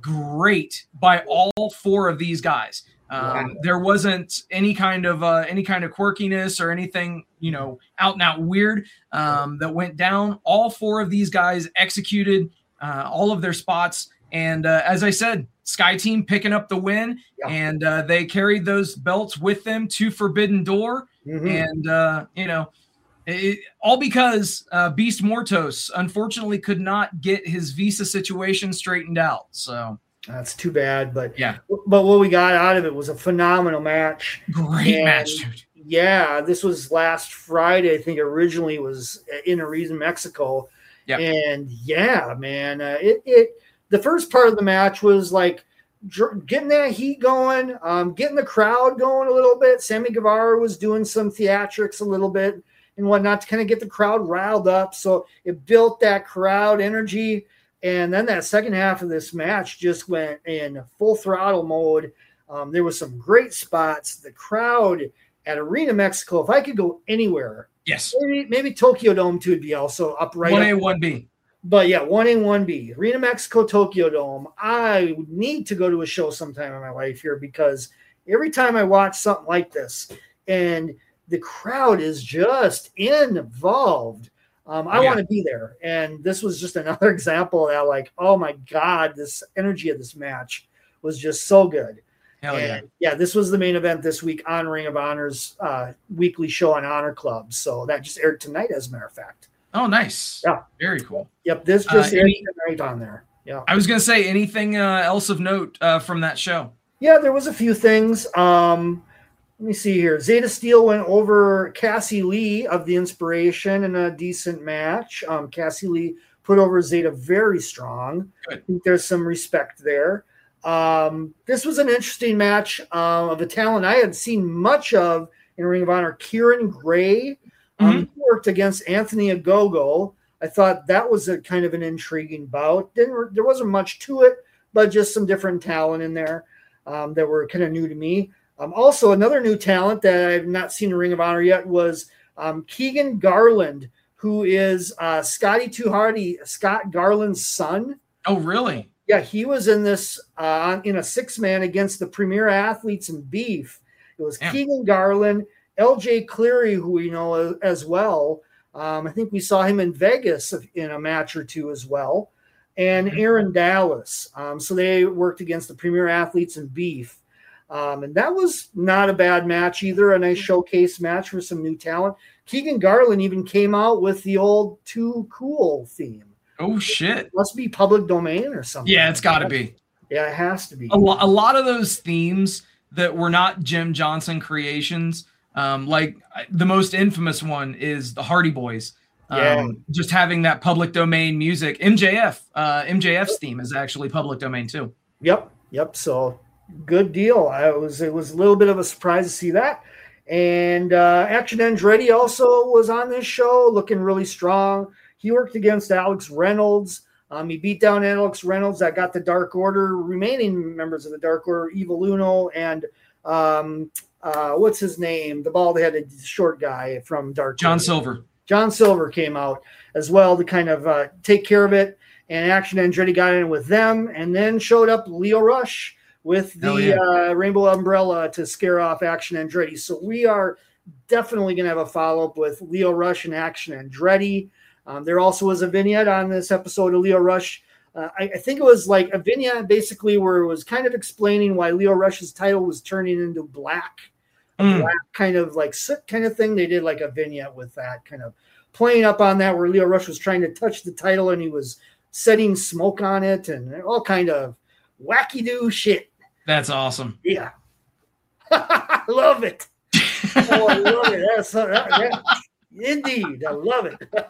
great by all four of these guys. Um, wow. There wasn't any kind of uh, any kind of quirkiness or anything, you know, out and out weird um, that went down. All four of these guys executed uh, all of their spots, and uh, as I said, Sky Team picking up the win, yeah. and uh, they carried those belts with them to Forbidden Door, mm-hmm. and uh, you know. It, all because uh, Beast Mortos unfortunately could not get his visa situation straightened out. So that's too bad. But yeah, but what we got out of it was a phenomenal match. Great and match, dude. Yeah, this was last Friday. I think originally it was in Ariza, Mexico. Yeah, and yeah, man, uh, it it the first part of the match was like dr- getting that heat going, um, getting the crowd going a little bit. Sammy Guevara was doing some theatrics a little bit and whatnot to kind of get the crowd riled up. So it built that crowd energy. And then that second half of this match just went in full throttle mode. Um, there was some great spots. The crowd at Arena Mexico, if I could go anywhere, yes, maybe, maybe Tokyo Dome too would be also up right. one A, one B. But yeah, one A, one B. Arena Mexico, Tokyo Dome. I need to go to a show sometime in my life here because every time I watch something like this and the crowd is just involved. Um, I yeah. want to be there. And this was just another example of that, like, oh my God, this energy of this match was just so good. Hell and yeah. yeah, this was the main event this week on Ring of Honor's uh, weekly show on Honor Club. So that just aired tonight, as a matter of fact. Oh, nice. Yeah. Very cool. Yep. This just uh, aired any, tonight on there. Yeah. I was going to say anything uh, else of note uh, from that show. Yeah, there was a few things. Um, Let me see here. Zeta Steel went over Cassie Lee of The Inspiration in a decent match. Um, Cassie Lee put over Zeta very strong. Good. I think there's some respect there. Um, this was an interesting match uh, of a talent I had seen much of in Ring of Honor. Kieran Gray um, Mm-hmm. he worked against Anthony Ogogo. I thought that was a kind of an intriguing bout. Didn't there wasn't much to it, but just some different talent in there um, that were kind of new to me. Um, also, another new talent that I've not seen in Ring of Honor yet was um, Keegan Garland, who is uh, Scotty Too Hardy, Scott Garland's son. Oh, really? Yeah, he was in this uh, in a six-man against the Premier Athletes in Beef. It was Damn. Keegan Garland, L J Cleary, who we know as well. Um, I think we saw him in Vegas in a match or two as well, and Aaron Dallas. Um, so they worked against the Premier Athletes in Beef. Um, and that was not a bad match either, a nice showcase match for some new talent. Keegan Garland even came out with the old Too Cool theme. Oh, shit. It must be public domain or something. Yeah, it's got to be. Yeah, it has to be. A, lo- a lot of those themes that were not Jim Johnson creations, um, like the most infamous one is the Hardy Boys. Um, Yeah. Just having that public domain music. M J F, uh, M J F's theme is actually public domain too. Yep, yep. So good deal. I was it was a little bit of a surprise to see that. And uh, Action Andretti also was on this show, looking really strong. He worked against Alex Reynolds. Um, he beat down Alex Reynolds. That got the Dark Order, remaining members of the Dark Order, Evil Uno, and um, uh, what's his name? The bald-headed short guy from Dark John Order. Silver. John Silver came out as well to kind of uh, take care of it. And Action Andretti got in with them, and then showed up Leo Rush with the yeah. uh, Rainbow Umbrella to scare off Action Andretti. So we are definitely going to have a follow-up with Leo Rush and Action Andretti. Um, there also was a vignette on this episode of Leo Rush. Uh, I, I think it was like a vignette basically where it was kind of explaining why Leo Rush's title was turning into black, a Mm. black kind of like soot kind of thing. They did like a vignette with that, kind of playing up on that, where Leo Rush was trying to touch the title and he was setting smoke on it and all kind of wacky-do shit. That's awesome. Yeah. I love it. Oh, I love it. That's, that, that, indeed. I love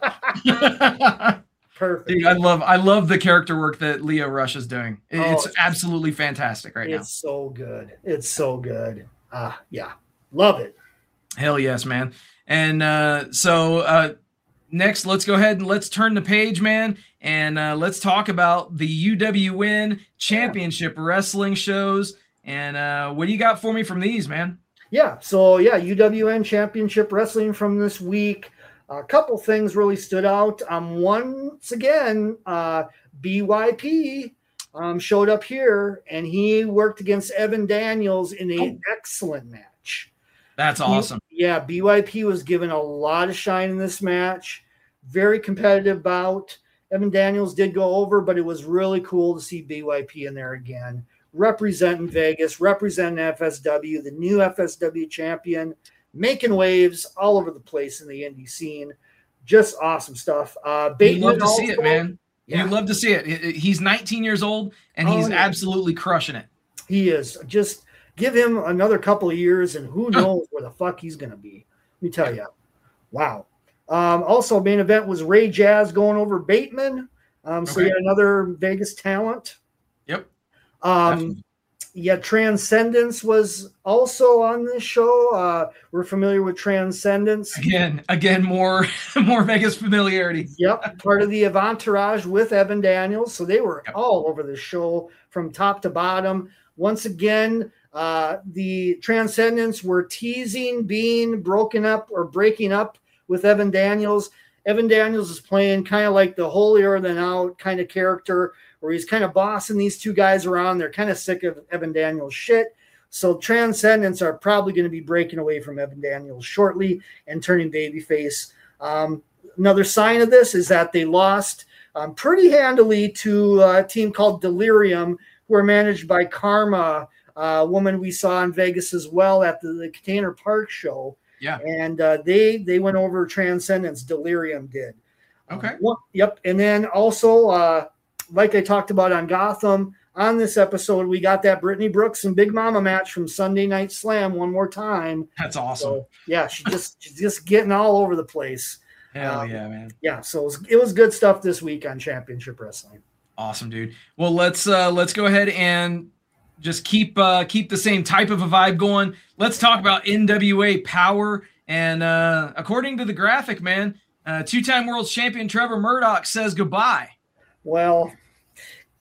it. Perfect. Dude, I love I love the character work that Leo Rush is doing. It- Oh, it's absolutely fantastic right now. It's so good. It's so good. Uh, yeah. Love it. Hell yes, man. And uh, so uh, next, let's go ahead and let's turn the page, man, and uh, let's talk about the U W N Championship Wrestling shows. And uh, what do you got for me from these, man? Yeah. So, yeah, U W N Championship Wrestling from this week. A couple things really stood out. Um, once again, uh, B Y P um, showed up here, and he worked against Evan Daniels in an Oh. excellent match. That's awesome. Yeah, B Y P was given a lot of shine in this match. Very competitive bout. Evan Daniels did go over, but it was really cool to see B Y P in there again, representing Vegas, representing F S W, the new F S W champion, making waves all over the place in the indie scene. Just awesome stuff. Uh, You'd Bateman love to see it, also- man. Yeah. You'd love to see it. He- He's nineteen years old, and Oh, he's yeah. absolutely crushing it. He is. Just give him another couple of years, and who knows where the fuck he's going to be. Let me tell you. Wow. Um, also, main event was Ray Jazz going over Bateman. Um, so Okay. you had another Vegas talent. Yep. Um, Definitely. yeah, Transcendence was also on this show. Uh, we're familiar with Transcendence. Again, again, more more Vegas familiarity. Yep, part of the Avantage with Evan Daniels. So they were Yep. all over the show from top to bottom. Once again, uh, the Transcendents were teasing being broken up or breaking up with Evan Daniels. Evan Daniels is playing kind of like the holier than out kind of character, where he's kind of bossing these two guys around. They're kind of sick of Evan Daniels' shit. So Transcendents are probably going to be breaking away from Evan Daniels shortly and turning babyface. Um, another sign of this is that they lost um, pretty handily to a team called Delirium, who are managed by Karma, a woman we saw in Vegas as well at the, the Container Park show. Yeah. And uh, they they went over Transcendence. Delirium did. Okay. Um, one- yep. And then also, uh, like I talked about on Gotham, on this episode, we got that Brittany Brooks and Big Mama match from Sunday Night Slam one more time. That's awesome. So yeah, she just she's just getting all over the place. Hell um, yeah, man. Yeah, so it was, it was good stuff this week on Championship Wrestling. Awesome, dude. Well, let's uh let's go ahead and just keep uh keep the same type of a vibe going. Let's talk about N W A Power. And uh according to the graphic, man, uh two-time world champion Trevor Murdoch says goodbye. Well,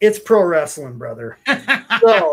it's pro wrestling, brother. So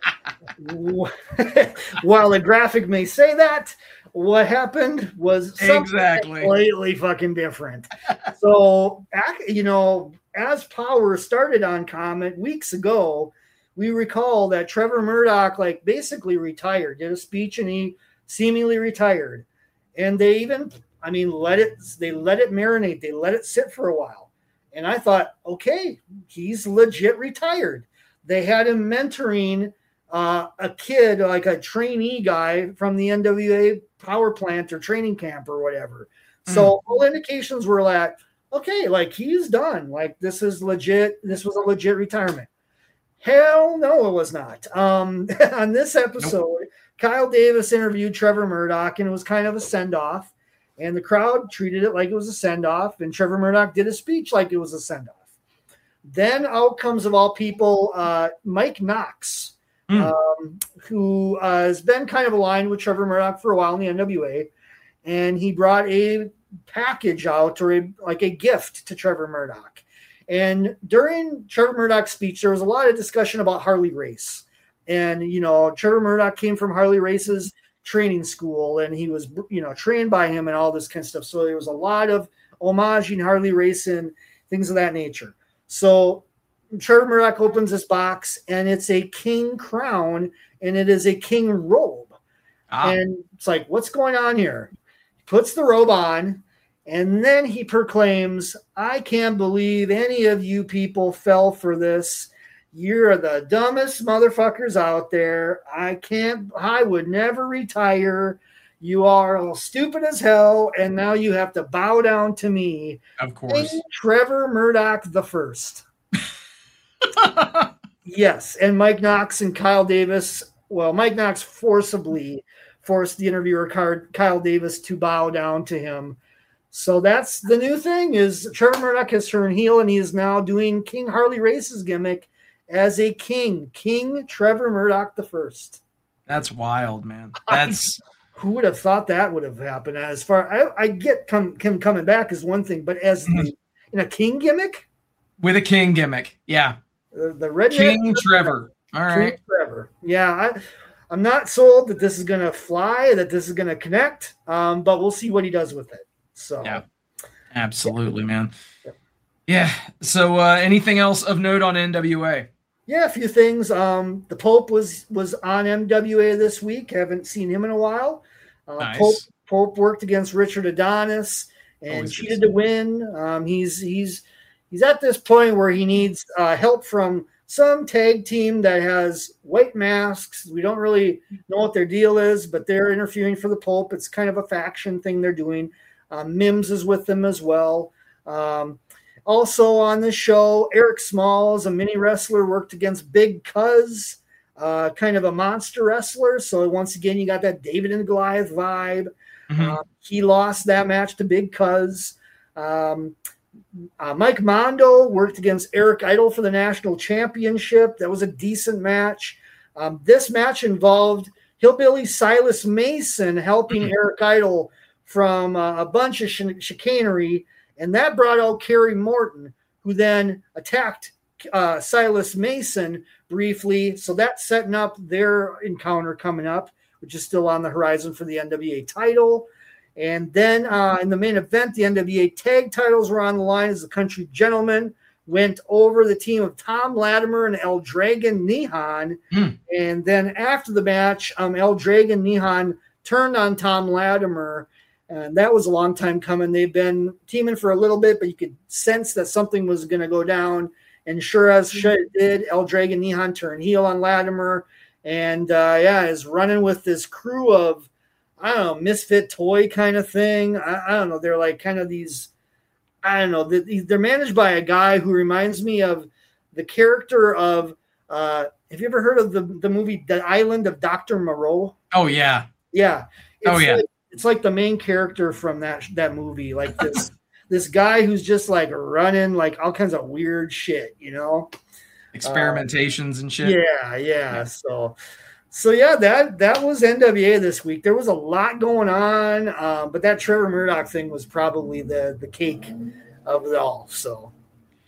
while the graphic may say that, what happened was something exactly completely fucking different. So, you know, as Power started on Comet weeks ago, we recall that Trevor Murdoch, like, basically retired, did a speech, and he seemingly retired. And they even, I mean, let it, they let it marinate. They let it sit for a while. And I thought, okay, he's legit retired. They had him mentoring uh, a kid, like a trainee guy from the N W A power plant or training camp or whatever. So mm. all indications were that, okay, like he's done. Like this is legit. This was a legit retirement. Hell no, it was not. Um, on this episode, nope. Kyle Davis interviewed Trevor Murdoch, and it was kind of a send-off. And the crowd treated it like it was a send-off, and Trevor Murdoch did a speech like it was a send-off. Then out comes, of all people, uh, Mike Knox, mm. um, who uh, has been kind of aligned with Trevor Murdoch for a while in the N W A, and he brought a package out, or a, like a gift to Trevor Murdoch. And during Trevor Murdoch's speech, there was a lot of discussion about Harley Race. And, you know, Trevor Murdoch came from Harley Race's training school, and he was, you know, trained by him and all this kind of stuff. So there was a lot of homaging Harley Race and things of that nature. So Trevor Murdoch opens this box, and it's a king crown, and it is a king robe. Ah. And it's like, what's going on here? He puts the robe on, and then he proclaims, I can't believe any of you people fell for this. You're the dumbest motherfuckers out there. I can't, I would never retire. You are all stupid as hell, and now you have to bow down to me. Of course. King Trevor Murdoch the first. Yes, and Mike Knox and Kyle Davis, well, Mike Knox forcibly forced the interviewer Kyle Davis to bow down to him. So that's the new thing, is Trevor Murdoch has turned heel, and he is now doing King Harley Race's gimmick as a king, King Trevor Murdoch the first. That's wild, man. That's who would have thought that would have happened. As far I, I get come, him coming back is one thing, but as mm-hmm. the, in a king gimmick, with a king gimmick, yeah, the, the red King Trevor. All right, King Trevor. Yeah, I, I'm not sold that this is going to fly, that this is going to connect, um, but we'll see what he does with it. So yeah, absolutely, man. Yeah. So uh, anything else of note on N W A? Yeah, a few things. Um, the Pope was was on N W A this week. Haven't seen him in a while. Uh, nice. Pope Pope worked against Richard Adonis and Always cheated to win. Um, he's he's he's at this point where he needs uh, help from some tag team that has white masks. We don't really know what their deal is, but they're interfering for the Pope. It's kind of a faction thing they're doing. Um, Mims is with them as well. Um, also on the show, Eric Smalls, a mini wrestler, worked against Big Cuz, uh, kind of a monster wrestler. So once again, you got that David and Goliath vibe. Mm-hmm. Uh, he lost that match to Big Cuz. Um, uh, Mike Mondo worked against Eric Idle for the national championship. That was a decent match. Um, this match involved Hillbilly Silas Mason helping mm-hmm. Eric Idle from uh, a bunch of ch- chicanery, and that brought out Kerry Morton, who then attacked uh, Silas Mason briefly. So that's setting up their encounter coming up, which is still on the horizon for the N W A title. And then uh, in the main event, the N W A tag titles were on the line as the Country Gentlemen went over the team of Tom Latimer and El Dragon Nihan. Mm. And then after the match, um, El Dragon Nihan turned on Tom Latimer. And that was a long time coming. They've been teaming for a little bit, but you could sense that something was going to go down. And sure as shit did, El Dragon Nihan turned heel on Latimer. And, uh, yeah, is running with this crew of, I don't know, misfit toy kind of thing. I, I don't know. They're like kind of these, I don't know. They're managed by a guy who reminds me of the character of, uh, have you ever heard of the, the movie The Island of Doctor Moreau? Oh, yeah. Yeah. It's oh, yeah. Like, it's like the main character from that that movie, like this this guy who's just like running like all kinds of weird shit, you know, experimentations um, and shit. Yeah, yeah, yeah. So, so yeah, that that was N W A this week. There was a lot going on, um, but that Trevor Murdoch thing was probably the the cake of it all. So,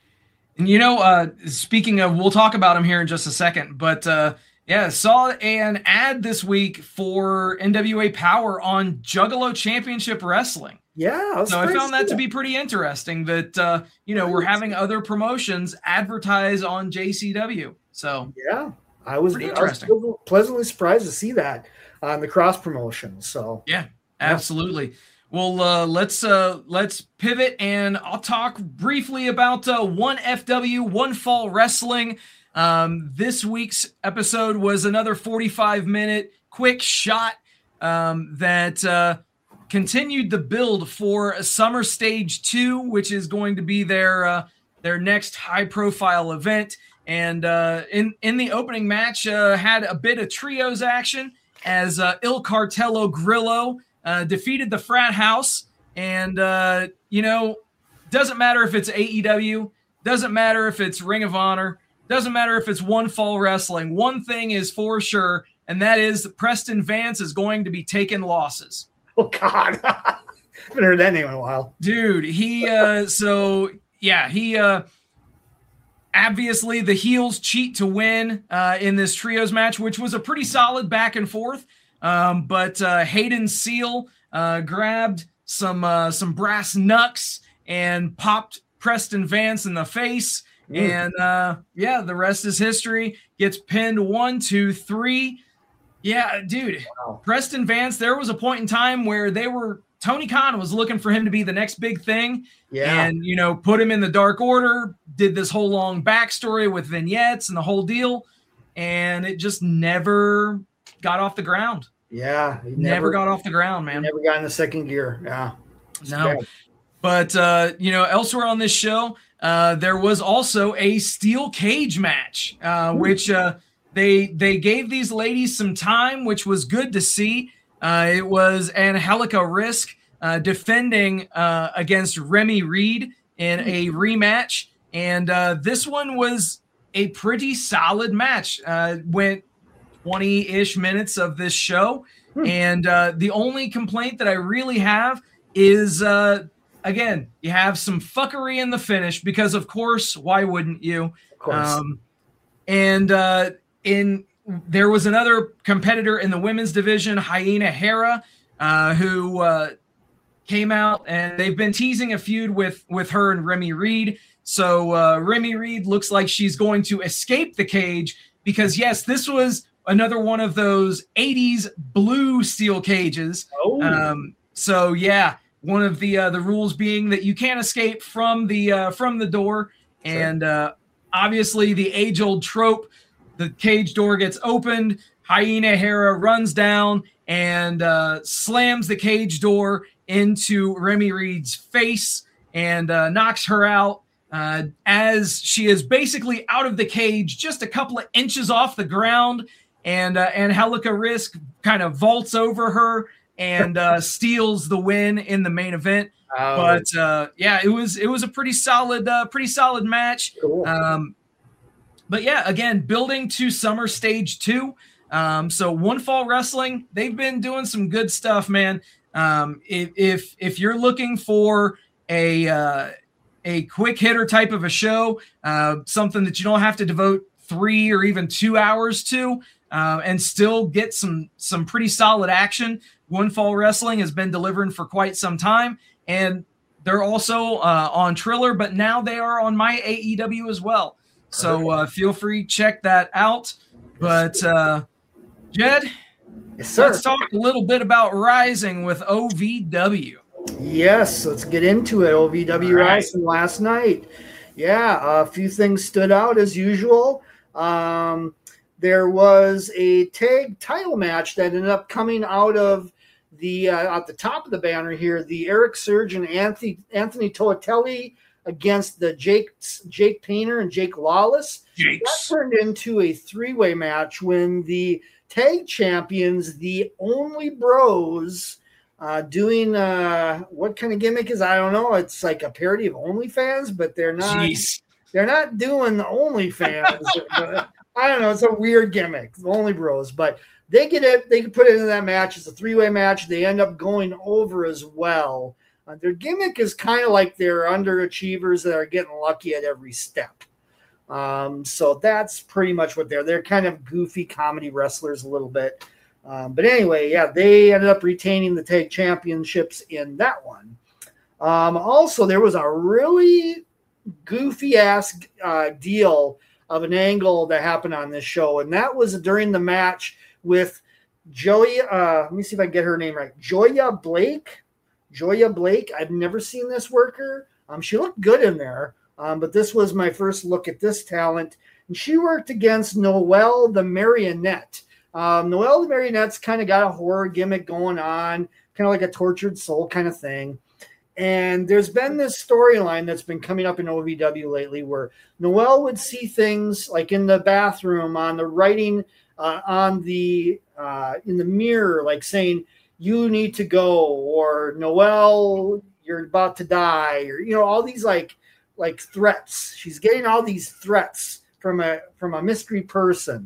And you know, uh, speaking of, we'll talk about him here in just a second, but uh, yeah, saw an ad this week for N W A Power on Juggalo Championship Wrestling. Yeah, I so I found that to be pretty interesting that, uh, you know, we're having other promotions advertise on J C W. So yeah, I was, pretty I interesting. was pleasantly surprised to see that on the cross promotion. So yeah, absolutely. Yeah. Well, uh, let's uh, let's pivot, and I'll talk briefly about uh, one F W, One Fall Wrestling. Um, this week's episode was another forty-five minute quick shot um, that uh, continued the build for Summer Stage two, which is going to be their uh, their next high profile event. And uh, in in the opening match, uh, had a bit of trios action as uh, Il Cartello Grillo uh, defeated the Frat House. And uh, you know, doesn't matter if it's A E W, doesn't matter if it's Ring of Honor, doesn't matter if it's One Fall Wrestling. One thing is for sure, and that is Preston Vance is going to be taking losses. Oh, God. I haven't heard that name in a while. Dude, he, uh, so, yeah, he, uh, obviously the heels cheat to win uh, in this trios match, which was a pretty solid back and forth. Um, but uh, Hayden Seal uh, grabbed some, uh, some brass knucks and popped Preston Vance in the face. Mm. And, uh, yeah, the rest is history. Gets pinned one, two, three. Yeah, dude, wow. Preston Vance, there was a point in time where they were, Tony Khan was looking for him to be the next big thing. Yeah. And, you know, put him in the Dark Order, did this whole long backstory with vignettes and the whole deal. And it just never got off the ground. Yeah. Never, never got off the ground, man. Never got in the second gear. Yeah. No. Bad. But, uh, you know, elsewhere on this show, uh, there was also a steel cage match, uh, which, uh, They they gave these ladies some time, which was good to see. Uh, it was Angelica Risk uh, defending uh, against Remy Reed in a rematch. And uh, this one was a pretty solid match. Uh, went twenty-ish minutes of this show. Hmm. And uh, the only complaint that I really have is, uh, again, you have some fuckery in the finish because, of course, why wouldn't you? Of course. Um, and uh, in there was another competitor in the women's division, Hyena Hera, uh, who uh, came out, and they've been teasing a feud with, with her and Remy Reed. So uh, Remy Reed looks like she's going to escape the cage because, yes, this was another one of those eighties blue steel cages. Oh. Um, so, yeah, one of the uh, the rules being that you can't escape from the uh, from the door. Sure. And uh, obviously the age-old trope, the cage door gets opened, Hyena Hera runs down and uh, slams the cage door into Remy Reed's face and uh, knocks her out uh, as she is basically out of the cage, just a couple of inches off the ground. And uh, Angelica Risk kind of vaults over her and uh, steals the win in the main event. Oh. But uh, yeah, it was it was a pretty solid, uh, pretty solid match. Cool. Um, But yeah, again, building to Summer Stage two. Um, so One Fall Wrestling, they've been doing some good stuff, man. Um, if, if if you're looking for a uh, a quick hitter type of a show, uh, something that you don't have to devote three or even two hours to, uh, and still get some some pretty solid action, One Fall Wrestling has been delivering for quite some time, and they're also uh, on Triller, but now they are on My A E W as well. So uh, feel free, check that out. But uh, Jed, yes, sir. Let's talk a little bit about Rising with O V W. Yes, let's get into it. O V W right. Rising last night. Yeah, a few things stood out as usual. Um, there was a tag title match that ended up coming out of the uh, at the top of the banner here. The Eric Surge and Anthony Anthony Toatelli against the Jake Jake Painter and Jake Lawless. Jakes. That turned into a three-way match when the tag champions, the Only Bros, uh, doing uh, what kind of gimmick is I don't know. It's like a parody of OnlyFans, but they're not. Jeez. They're not doing the OnlyFans. I don't know. It's a weird gimmick, the Only Bros, but they get it. They can put it into that match. It's a three-way match. They end up going over as well. Uh, their gimmick is kind of like they're underachievers that are getting lucky at every step. Um, so that's pretty much what they're. They're kind of goofy comedy wrestlers a little bit. Um, but anyway, yeah, they ended up retaining the tag championships in that one. Um, also, there was a really goofy ass uh, deal of an angle that happened on this show, and that was during the match with Joey. Uh, let me see if I can get her name right. Joya Blake. Joya Blake. I've never seen this worker. Um, she looked good in there, um, but this was my first look at this talent, and she worked against Noelle the Marionette. Um, Noelle the Marionette's kind of got a horror gimmick going on, kind of like a tortured soul kind of thing. And there's been this storyline that's been coming up in O V W lately where Noelle would see things like in the bathroom on the writing uh, on the uh, in the mirror, like saying, you need to go, or Noelle, you're about to die, or, you know, all these like like threats. She's getting all these threats from a from a mystery person.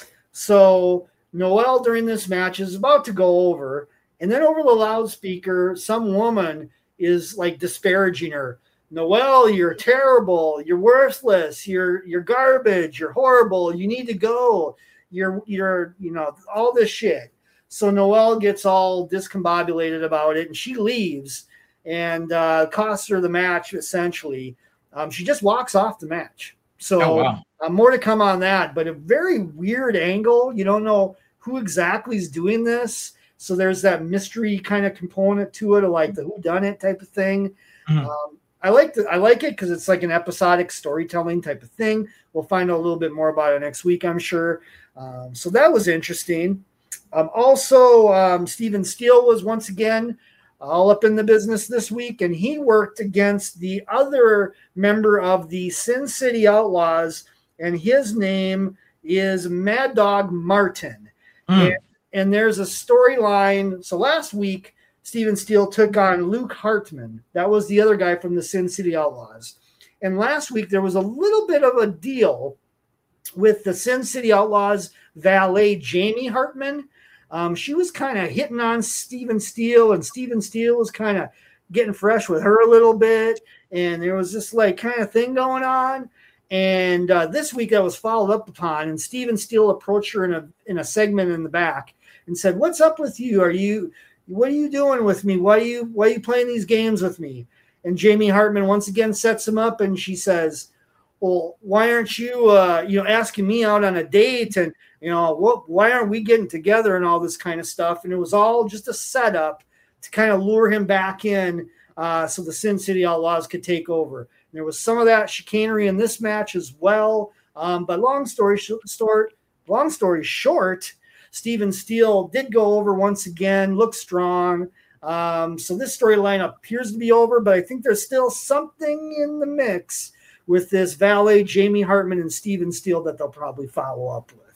So Noelle during this match is about to go over, and then over the loudspeaker, some woman is like disparaging her. Noelle, you're terrible. You're worthless. You're you're garbage. You're horrible. You need to go. You're you're you know all this shit. So Noelle gets all discombobulated about it, and she leaves, and uh, costs her the match essentially. Um, she just walks off the match. So oh, wow. uh, more to come on that, but a very weird angle. You don't know who exactly is doing this. So there's that mystery kind of component to it, or like the whodunit type of thing. Mm-hmm. Um, I like the, I like it because it's like an episodic storytelling type of thing. We'll find out a little bit more about it next week, I'm sure. Um, so that was interesting. Um, also, um, Steven Steele was once again all up in the business this week, and he worked against the other member of the Sin City Outlaws, and his name is Mad Dog Martin. Mm. And, and there's a storyline. So last week, Steven Steele took on Luke Hartman. That was the other guy from the Sin City Outlaws. And last week, there was a little bit of a deal with the Sin City Outlaws valet, Jamie Hartman. Um, she was kind of hitting on Steven Steele, and Steven Steele was kind of getting fresh with her a little bit. And there was this like kind of thing going on. And uh, this week that was followed up upon, and Steven Steele approached her in a in a segment in the back and said, "What's up with you? Are you, what are you doing with me? Why are you, why are you playing these games with me?" And Jamie Hartman once again sets him up, and she says, "Well, why aren't you, uh, you know, asking me out on a date? And, you know, what, why aren't we getting together and all this kind of stuff?" And it was all just a setup to kind of lure him back in uh, so the Sin City Outlaws could take over. And there was some of that chicanery in this match as well. Um, but long story short, long story short, Steven Steele did go over once again, looked strong. Um, so this storyline appears to be over, but I think there's still something in the mix with this valet, Jamie Hartman and Steven Steele, that they'll probably follow up with.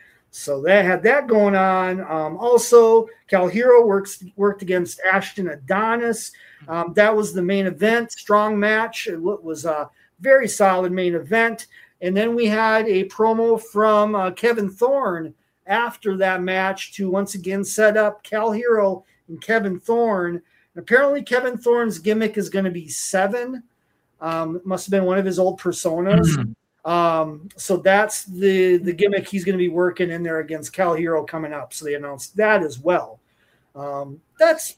So they had that going on. Um, also, Cal Hero works worked against Ashton Adonis. Um, that was the main event, strong match. It was a very solid main event. And then we had a promo from uh, Kevin Thorne after that match to once again set up Cal Hero and Kevin Thorne. And apparently Kevin Thorne's gimmick is going to be seven. Um, it must have been one of his old personas. Mm-hmm. Um, so that's the, the gimmick he's going to be working in there against Cal Hero coming up. So they announced that as well. Um, that's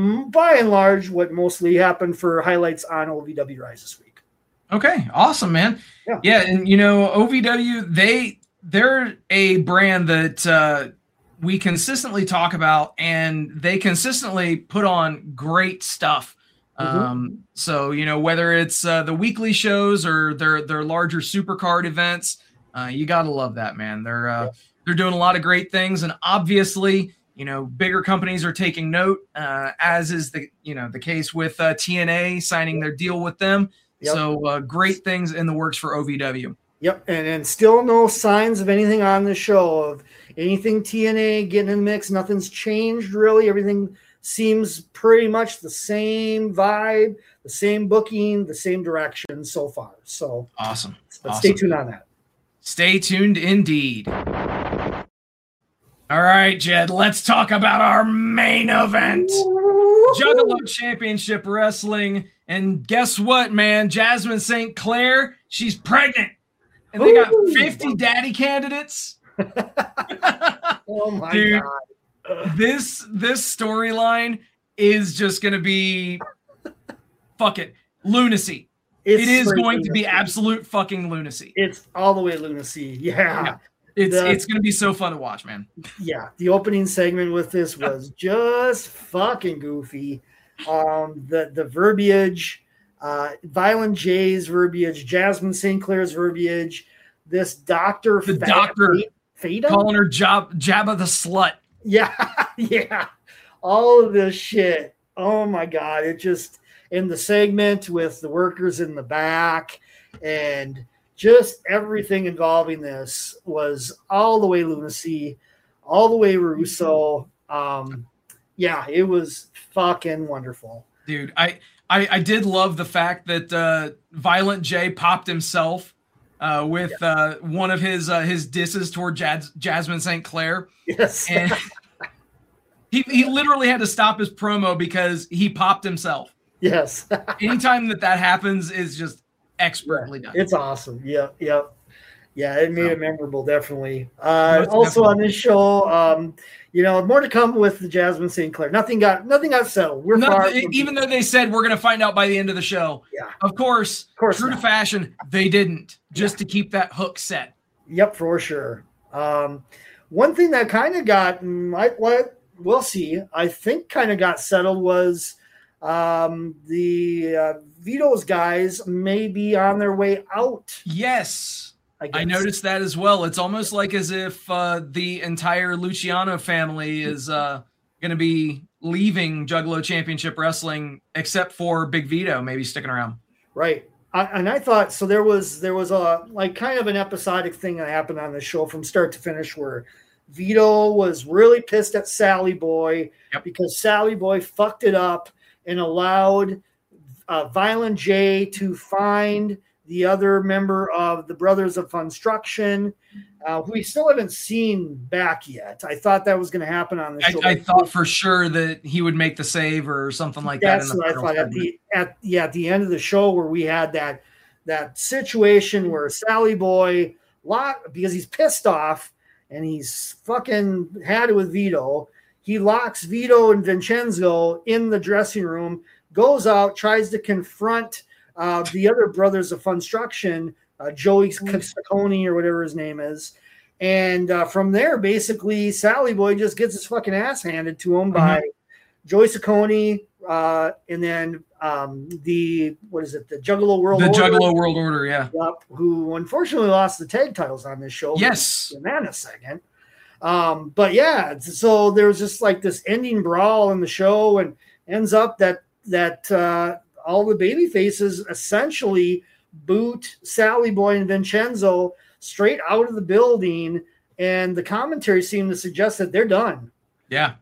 by and large what mostly happened for highlights on O V W Rise this week. Okay. Awesome, man. Yeah. Yeah. And you know, O V W, they, they're a brand that, uh, we consistently talk about, and they consistently put on great stuff. Mm-hmm. Um, so, you know, whether it's uh, the weekly shows or their their larger supercard events, uh, you got to love that, man. They're uh, yeah. they're doing a lot of great things, and obviously, you know, bigger companies are taking note, uh, as is the you know the case with uh, T N A signing their deal with them. Yep. So uh, great things in the works for O V W. Yep, and and still no signs of anything on the show of anything T N A getting in the mix. Nothing's changed really. Everything seems pretty much the same vibe, the same booking, the same direction so far. So awesome. But awesome. Stay tuned on that. Stay tuned indeed. All right, Jed, let's talk about our main event. Juggalo Championship Wrestling. And guess what, man? Jasmine Saint Clair, she's pregnant. And they got fifty daddy candidates. Oh my Dude, God. This this storyline is just going to be fuck it, lunacy. It's it is straight going to be lunacy. absolute fucking lunacy. It's all the way lunacy. Yeah. Yeah. It's The- it's going to be so fun to watch, man. Yeah. The opening segment with this was just fucking goofy. Um, the, the verbiage, uh, Violent J's verbiage, Jasmine Saint Clair's verbiage, this doctor, The doctor Fada? calling her job Jabba the slut. Yeah, yeah. All of this shit. Oh my God. It just in the segment with the workers in the back and just everything involving this was all the way lunacy, all the way Russo. Um, yeah, it was fucking wonderful. Dude, I, I I did love the fact that uh, Violent J popped himself uh, with uh, one of his uh, his disses toward Jaz- Jasmine Saint Clair. Yes. And he, he literally had to stop his promo because he popped himself. Yes. Anytime that that happens is just expertly done. It's awesome. Yep. Yep. Yeah, it made So. it memorable, definitely. Uh, Most also on definitely. this show, um, you know, more to come with the Jasmine Saint Clair. Nothing got nothing got settled. We're No, far it- from- even though they said we're going to find out by the end of the show. Yeah. Of course, Of course true to not. fashion, they didn't, just to keep that hook set. Yep, for sure. Um, one thing that kind of got, mm, I, what we'll see, I think kind of got settled was um, the uh, Vito's guys may be on their way out. Yes. I, guess. I noticed that as well. It's almost like as if uh, the entire Luciano family is uh, going to be leaving Juggalo Championship Wrestling, except for Big Vito maybe sticking around. Right. I, and I thought so. There was there was a like kind of an episodic thing that happened on the show from start to finish, where Vito was really pissed at Sally Boy Yep. because Sally Boy fucked it up and allowed uh, Violent J to find the other member of the Brothers of Funstruction, uh, who we still haven't seen back yet. I thought that was going to happen on the I, show. I thought for sure that he would make the save or something like That's that. In the what I final thought at segment. the at yeah at the end of the show where we had that that situation where Sally Boy lock because he's pissed off and he's fucking had it with Vito. He locks Vito and Vincenzo in the dressing room, goes out, tries to confront uh, the other Brothers of Funstruction, uh, Joey Saccone or whatever his name is. And uh, from there, basically, Sally Boy just gets his fucking ass handed to him by Joey Saccone, uh, and then um, the, what is it, the Juggalo World The Order. Juggalo World Order, yeah. Yep, who unfortunately lost the tag titles on this show. Yes. In that in a second. Um, but yeah, so there was just like this ending brawl in the show, and ends up that that uh, all the baby faces essentially boot Sally Boy and Vincenzo straight out of the building, and the commentary seemed to suggest that they're done. Yeah.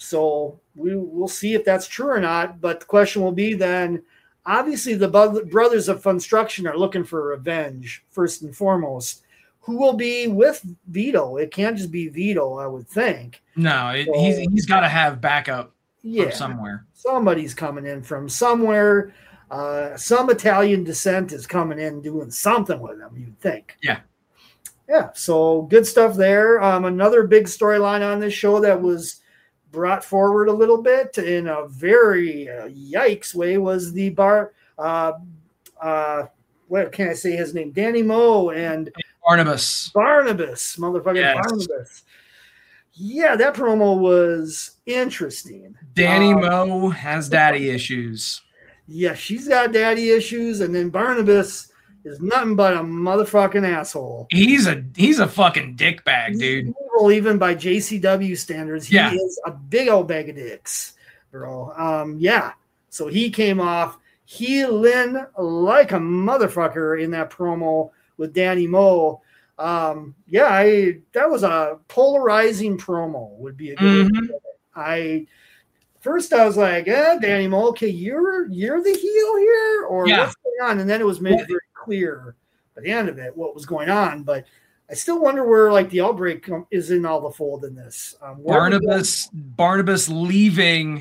So we will see if that's true or not. But the question will be then, obviously the Bo- Brothers of Funstruction are looking for revenge first and foremost. Who will be with Vito? It can't just be Vito, I would think. No, it, So- he's he's got to have backup Yeah, from somewhere. somebody's coming in from somewhere. Uh, some Italian descent is coming in doing something with them, you'd think. Yeah. Yeah, so good stuff there. Um, another big storyline on this show that was brought forward a little bit in a very uh, yikes way was the bar. Uh, uh, what can I say his name? Danny Moe and Barnabas. Barnabas, motherfucking Yes. Barnabas. Yeah, that promo was interesting. Danny Um, Moe has daddy issues. Yeah, she's got daddy issues, and then Barnabas is nothing but a motherfucking asshole. He's a he's a fucking dickbag, He's dude. evil even by J C W standards. He Yeah. is a big old bag of dicks, bro. Um, yeah. So he came off healing like a motherfucker in that promo with Danny Moe. Um, yeah, I that was a polarizing promo, would be a good way to Mhm. put it. I first I was like, eh, Danny Moe, okay, you're you're the heel here, or Yeah. what's going on? And then it was made Well, very clear by the end of it what was going on. But I still wonder where like the outbreak um, is in all the fold in this. Um, where we go- Barnabas Barnabas leaving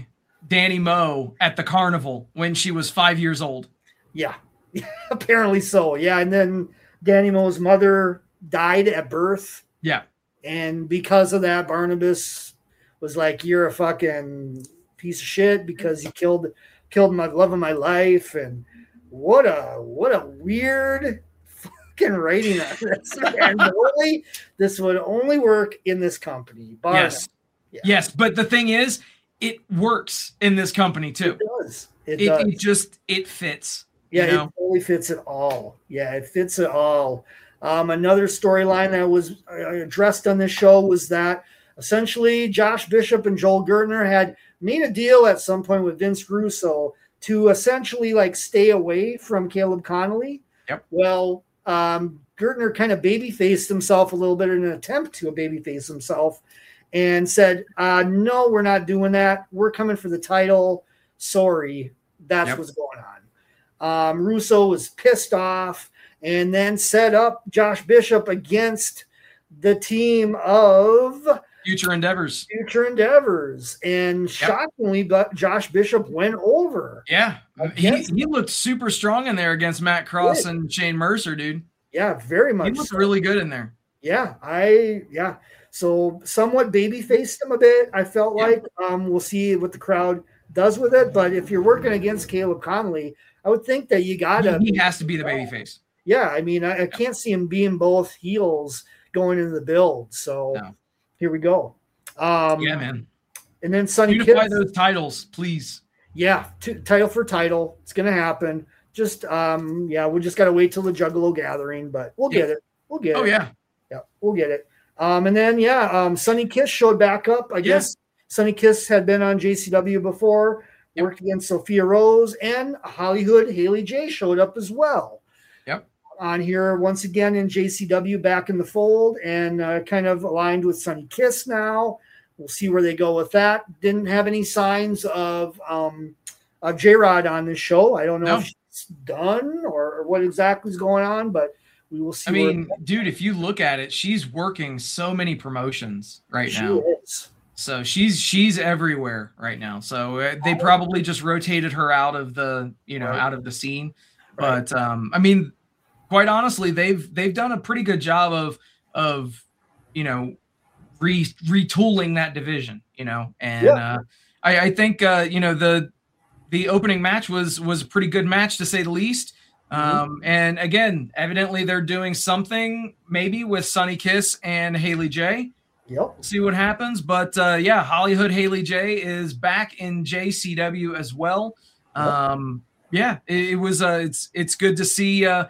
Danny Moe at the carnival when she was five years old. Yeah, apparently so. Yeah, and then Danny Moe's mother died at birth. Yeah. And because of that, Barnabas was like, "You're a fucking piece of shit because you killed killed my love of my life." And what a what a weird fucking writing on this. And only this would only work in this company. Barnabas. Yes. Yeah. Yes, but the thing is, it works in this company too. It does. It, it, does. it just it fits. Yeah, you know? It totally fits it all. Yeah, it fits it all. Um, another storyline that was addressed on this show was that essentially Josh Bishop and Joel Gertner had made a deal at some point with Vince Russo to essentially like stay away from Caleb Connolly. Yep. Well, um, Gertner kind of babyfaced himself a little bit in an attempt to babyface himself and said, uh, no, we're not doing that. We're coming for the title. Sorry. That's yep. what's going on. Um, Russo was pissed off and then set up Josh Bishop against the team of Future Endeavors. Future Endeavors. And yep. shockingly, but Josh Bishop went over. Yeah. He, he looked super strong in there against Matt Cross and Shane Mercer, dude. Yeah, very much. He looked so. really good in there. Yeah, I yeah. So somewhat baby-faced him a bit, I felt yep. like. Um, we'll see what the crowd does with it. But if you're working against Caleb Connolly, I would think that you got to. He, he has to be the babyface. Yeah, I mean, I, I can't see him being both heels going into the build. So no. Here we go. Um, yeah, man. And then Sonny Unify Kiss. those titles, please. Yeah, t- title for title. It's going to happen. Just, um, yeah, we just got to wait till the Juggalo gathering, but we'll yeah. get it. We'll get oh, it. Oh, yeah. Yeah, we'll get it. Um, and then, yeah, um, Sonny Kiss showed back up. I yeah. guess Sonny Kiss had been on J C W before, yep. worked against Sophia Rose, and Hollywood Haley J showed up as well. Yep. On here once again in J C W back in the fold and uh, kind of aligned with Sonny Kiss now. We'll see where they go with that. Didn't have any signs of um, of J-Rod on this show. I don't know no. if she's done or, or what exactly is going on, but we will see. I mean, dude, if you look at it, she's working so many promotions right she now. Is. So she's she's everywhere right now. So uh, they probably just rotated her out of the you know right. out of the scene. Right. But um, I mean, quite honestly, they've they've done a pretty good job of of you know re retooling that division. You know, and yeah. uh, I, I think uh, you know the the opening match was was a pretty good match to say the least. Um, and again, evidently they're doing something maybe with Sonny Kiss and Haley J. Yep. See what happens. But uh, yeah, Hollywood Haley J is back in J C W as well. Yep. Um, yeah, it, it was. Uh, it's it's good to see uh,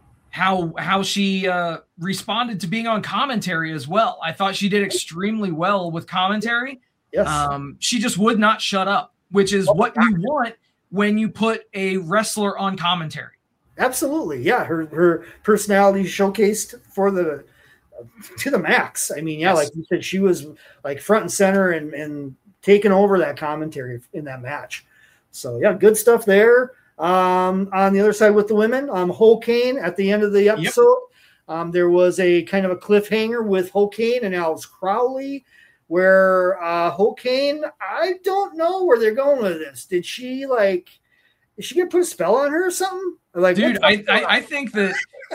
how how she uh, responded to being on commentary as well. I thought she did extremely well with commentary. Yes. Um, she just would not shut up, which is what you want when you put a wrestler on commentary. Absolutely. Yeah. Her, her personality showcased for the, to the max. I mean, yeah, yes. like you said, she was like front and center and, and taking over that commentary in that match. So yeah, good stuff there. Um, on the other side with the women, um, Ho Kane at the end of the episode, yep. um, there was a kind of a cliffhanger with Ho Kane and Alice Crowley where, uh, Ho Kane, I don't know where they're going with this. Did she like, Is she gonna put a spell on her or something? Like, dude, I, I I think that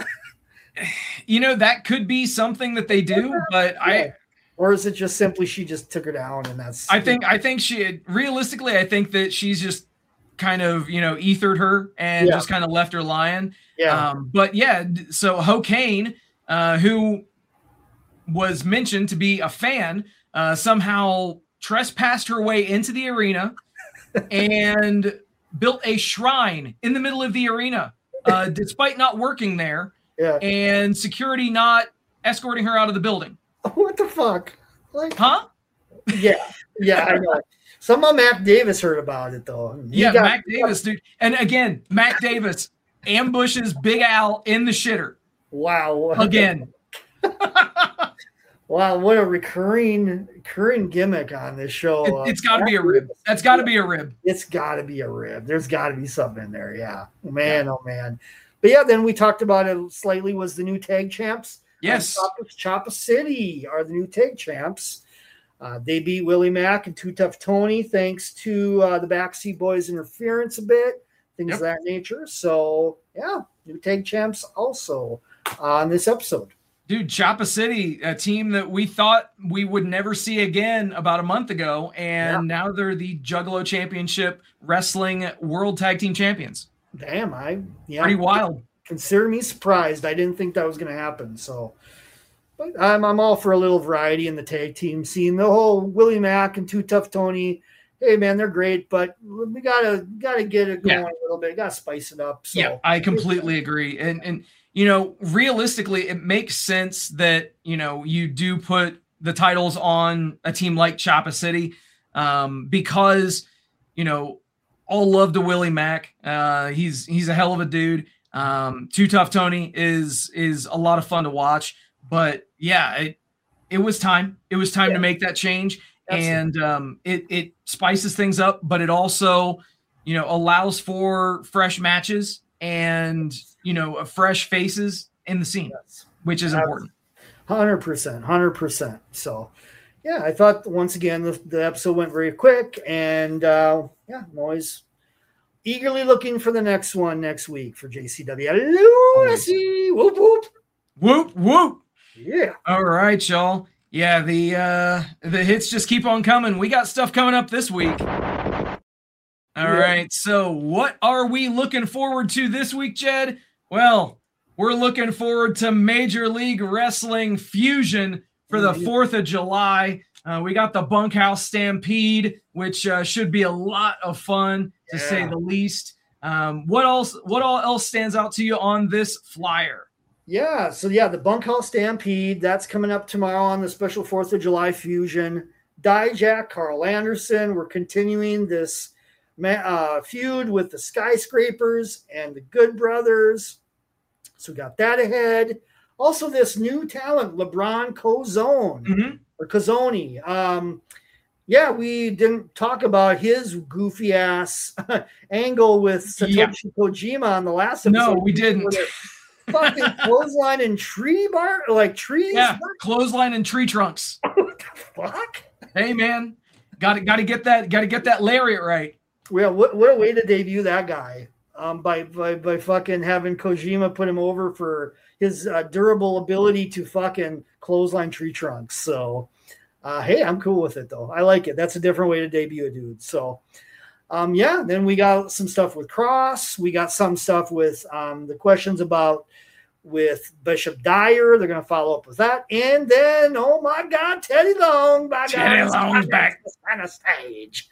you know that could be something that they do, but yeah. I or is it just simply she just took her down and that's I think I think she realistically I think that she's just kind of you know ethered her and yeah. just kind of left her lying. Yeah. Um, but yeah, so Ho Kane, uh, who was mentioned to be a fan, uh, somehow trespassed her way into the arena and built a shrine in the middle of the arena, uh, despite not working there, yeah. and security not escorting her out of the building. What the fuck? Like, huh? Yeah, yeah, I know. Somehow Mac Davis heard about it though. He yeah, got, Mac Davis, dude. And again, Mac Davis ambushes Big Al in the shitter. Wow. Again. Wow, what a recurring recurring gimmick on this show. It, it's got to be a rib. That's got to be a rib. It's got to be a rib. There's got to be something in there. Yeah. Man, yeah. oh, man. But, yeah, then we talked about it slightly was the new tag champs. Yes. Um, Choppa City are the new tag champs. Uh, they beat Willie Mack and Too Tough Tony thanks to uh, the Backseat Boys interference a bit, things Yep. of that nature. So, yeah, new tag champs also on this episode. Dude, Chapa City, a team that we thought we would never see again about a month ago, and Yeah. now they're the Juggalo Championship Wrestling World Tag Team Champions. Damn, I yeah, Pretty wild. consider me surprised. I didn't think that was going to happen. So, but I'm I'm all for a little variety in the tag team scene. The whole Willie Mack and Too Tough Tony, hey man, they're great, but we gotta gotta get it going Yeah. a little bit. Gotta spice it up. So Yeah, I completely agree. And and you know, realistically, it makes sense that, you know, you do put the titles on a team like Chapa City, um, because, you know, all love to Willie Mack. Uh, he's he's a hell of a dude. Um, Too Tough Tony is is a lot of fun to watch. But yeah, it it was time. It was time Yeah. to make that change. Absolutely. And um, it it spices things up, but it also, you know, allows for fresh matches and, you know, fresh faces in the scene, Yes. which is important. Hundred percent, hundred percent. So, yeah, I thought once again the, the episode went very quick, and uh, yeah, I'm always eagerly looking for the next one next week for J C W. Hello, Always. see, whoop whoop, Whoop whoop! yeah, All right, y'all. Yeah, the uh, the hits just keep on coming. We got stuff coming up this week. All Yeah. right. So, what are we looking forward to this week, Jed? Well, we're looking forward to Major League Wrestling Fusion for the Mhm. fourth of July. Uh, we got the Bunkhouse Stampede, which uh, should be a lot of fun, to say Yeah. the least. Um, what else? What all else stands out to you on this flyer? yeah. So yeah, the Bunkhouse Stampede that's coming up tomorrow on the special Fourth of July Fusion. Dijak, Carl Anderson. We're continuing this ma- uh, feud with the Skyscrapers and the Good Brothers. So we got that ahead. Also, this new talent, LeBron Cozone Mhm. or Cozzoni. Um, yeah, we didn't talk about his goofy ass angle with Satoshi Yeah. Kojima on the last episode. No, we didn't. With a fucking clothesline and tree bar, like trees. Yeah, What clothesline and tree trunks. the fuck? Hey man, got to got to get that got to get that lariat right. Well, what, what a way to debut that guy. Um, by, by by fucking having Kojima put him over for his uh, durable ability to fucking clothesline tree trunks. So, uh, hey, I'm cool with it though. I like it. That's a different way to debut a dude. So, um, yeah. Then we got some stuff with Cross. We got some stuff with um, the questions about with Bishop Dyer. They're gonna follow up with that, and then oh my God, Teddy Long, by Teddy God, Long's back on the stage.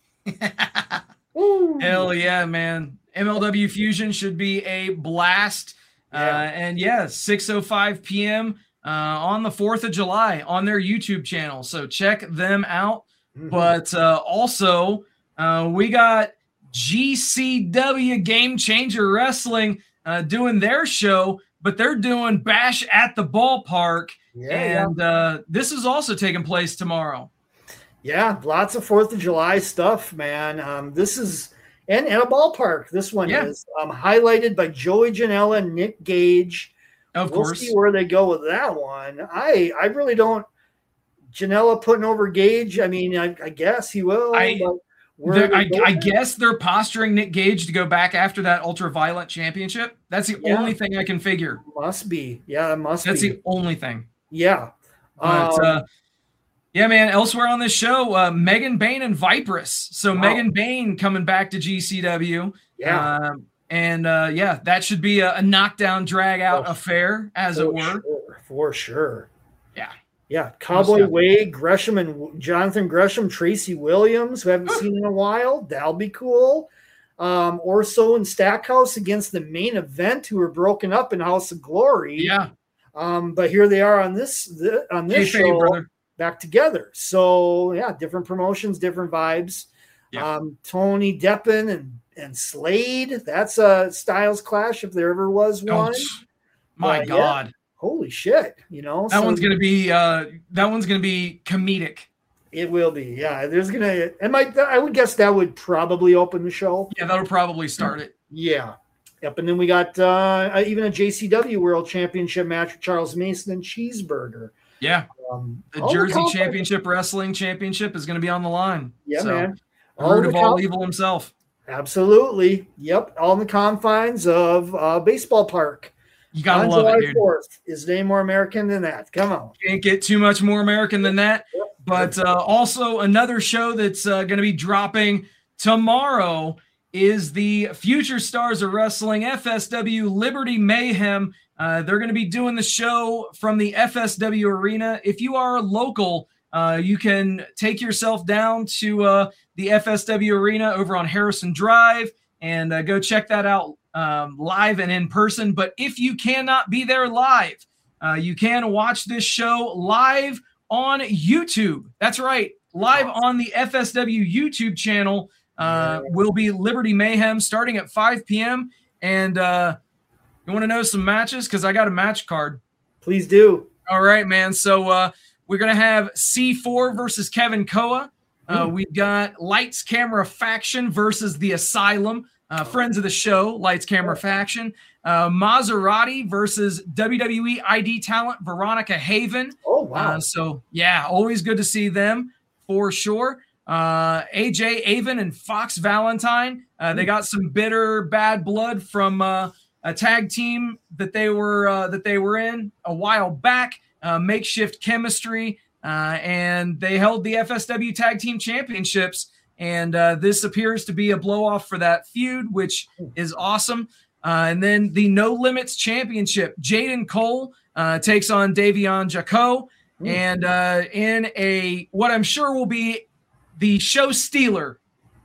Woo. Hell yeah, man. M L W Fusion should be a blast. Uh, Yeah. and yeah, six oh five p.m. Uh, on the fourth of July on their YouTube channel. So check them out. Mhm. But uh, also, uh, we got G C W Game Changer Wrestling uh, doing their show, but they're doing Bash at the Ballpark. yeah, And uh, this is also taking place tomorrow. yeah, lots of Fourth of July stuff, man. Um, this is and at a ballpark. This one Yeah. is um, highlighted by Joey Janela and Nick Gage. Of we'll course. see where they go with that one. I I really don't. Janela putting over Gage. I mean, I, I guess he will. I- but where They're- they I, go I there? guess they're posturing Nick Gage to go back after that ultraviolet championship. That's the Yeah. only thing I can figure. Must be. Yeah, it must That's be. the only thing. Yeah. But Um, uh, yeah, man. Elsewhere on this show, uh, Megan Bain and Vipress. So Wow. Megan Bain coming back to G C W. yeah. Um, and uh, yeah, that should be a, a knockdown, drag out Oh, affair, as for it were. Sure, for sure. Yeah. Yeah. Cowboy definitely. Wade, Gresham and Jonathan Gresham, Tracy Williams, who I haven't seen in a while. That'll be cool. Um, Orso and Stackhouse against the main event, who were broken up in House of Glory. Yeah. Um, but here they are on this th- on this Kayfabe, show brother. back together. So yeah, different promotions, different vibes. Yeah. Um, Tony Deppen and and Slade. That's a Styles clash if there ever was Oh, one. my Uh, yeah. God. Holy shit! You know That so one's gonna be uh, that one's gonna be comedic. It will be. Yeah, there's gonna. And might. I would guess that would probably open the show. Yeah, that'll probably start it. Yeah. Yep. And then we got uh, even a J C W World Championship match with Charles Mason and Cheeseburger. Yeah. Um, The all Jersey conference- Championship Wrestling Championship is going to be on the line. Yeah, so, man. The root the of all conf- evil himself. Absolutely. Yep. On the confines of uh, Baseball Park. You got to on love July it, dude. fourth. Is there any more American than that? Come on. Can't get too much more American than that. But uh, also another show that's uh, going to be dropping tomorrow is the Future Stars of Wrestling F S W Liberty Mayhem. Uh, they're going to be doing the show from the F S W Arena. If you are local, uh, you can take yourself down to uh, the F S W Arena over on Harrison Drive and uh, go check that out um, live and in person. But if you cannot be there live, uh, you can watch this show live on YouTube. That's right. Live on the F S W YouTube channel uh, will be Liberty Mayhem starting at five p.m. And uh, you want to know some matches? Because I got a match card. Please do. All right, man. So uh, we're going to have C four versus Kevin Koa. Uh, we've got Lights Camera Faction versus the Asylum. Uh, friends of the show, Lights Camera Faction. Uh, Maserati versus W W E I D talent Veronica Haven. Oh, wow. Uh, so, yeah, always good to see them for sure. Uh, A J Avon and Fox Valentine. Uh, they got some bitter bad blood from uh, a tag team that they were uh, that they were in a while back. Uh, makeshift chemistry, uh, and they held the F S W Tag Team Championships. And uh, this appears to be a blow off for that feud, which is awesome. Uh, and then the No Limits Championship, Jaden Cole uh, takes on Davion Jaco. Mm. And uh, in a what I'm sure will be the show stealer,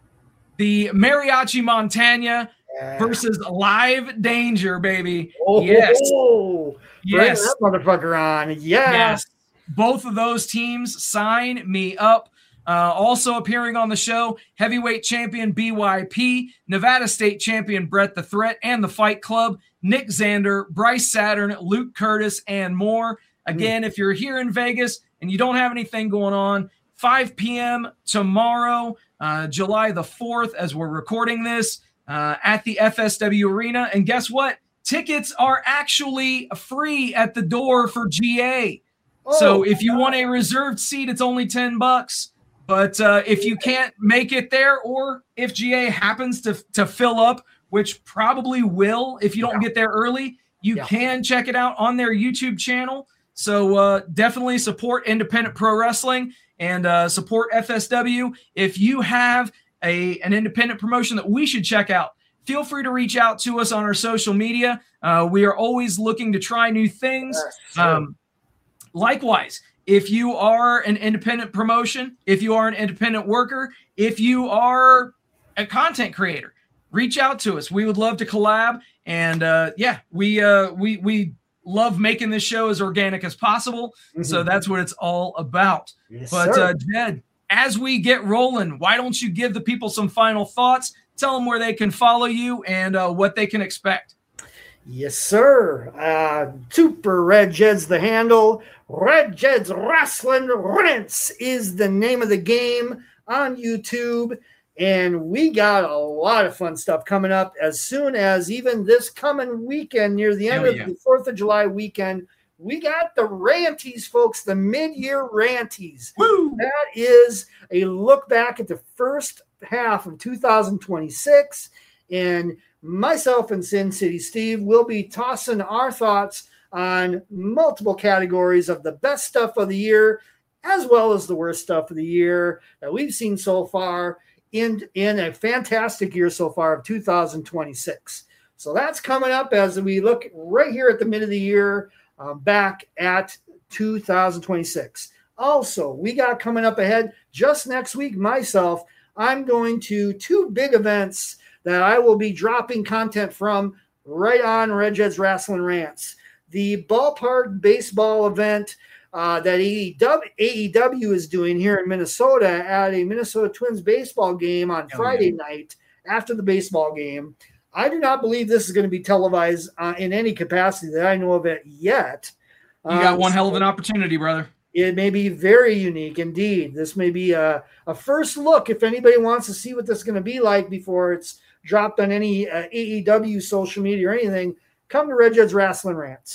the Mariachi Montana yeah. versus Live Danger, baby. Oh, yes. Oh, yes. Bring that motherfucker on. Yeah. Yes. Both of those teams, sign me up. Uh, also appearing on the show, heavyweight champion B Y P, Nevada State champion Brett the Threat, and the Fight Club, Nick Xander, Bryce Saturn, Luke Curtis, and more. Again, mm. if you're here in Vegas and you don't have anything going on, five p.m. tomorrow, uh, July the fourth, as we're recording this, uh, at the F S W Arena. And guess what? Tickets are actually free at the door for G A. Oh, so if you want a reserved seat, it's only ten bucks. But uh, if you can't make it there, or if G A happens to, to fill up, which probably will if you don't yeah. get there early, you yeah. can check it out on their YouTube channel. So uh, definitely support independent pro wrestling and uh, support F S W. If you have a an independent promotion that we should check out, feel free to reach out to us on our social media. Uh, we are always looking to try new things. Um, likewise, if you are an independent promotion, if you are an independent worker, if you are a content creator, reach out to us. We would love to collab. And uh, yeah, we uh, we we love making this show as organic as possible. Mm-hmm. So that's what it's all about. Yes, but uh, Jed, as we get rolling, why don't you give the people some final thoughts? Tell them where they can follow you and uh, what they can expect. Yes, sir. Uh, Super Red Jed's the handle. Red Jed's Wrestling Rants is the name of the game on YouTube. And we got a lot of fun stuff coming up as soon as even this coming weekend, near the end Hell of yeah. the fourth of July weekend. We got the Ranties, folks, the mid-year Ranties. Woo! That is a look back at the first half of two thousand twenty-six. And myself and Sin City Steve will be tossing our thoughts on multiple categories of the best stuff of the year, as well as the worst stuff of the year that we've seen so far in, in a fantastic year so far of two thousand twenty-six. So that's coming up as we look right here at the mid of the year, um, back at two thousand twenty-six. Also, we got coming up ahead just next week, myself, I'm going to two big events that I will be dropping content from right on Red Jed's Wrestling Rants. The ballpark baseball event uh, that A E W is doing here in Minnesota at a Minnesota Twins baseball game on oh, Friday yeah. night after the baseball game. I do not believe this is going to be televised uh, in any capacity that I know of it yet. You got um, one hell of an opportunity, brother. It may be very unique indeed. This may be a, a first look if anybody wants to see what this is going to be like before it's dropped on any uh, A E W social media or anything. Come to Red Jed's Wrestling Rants.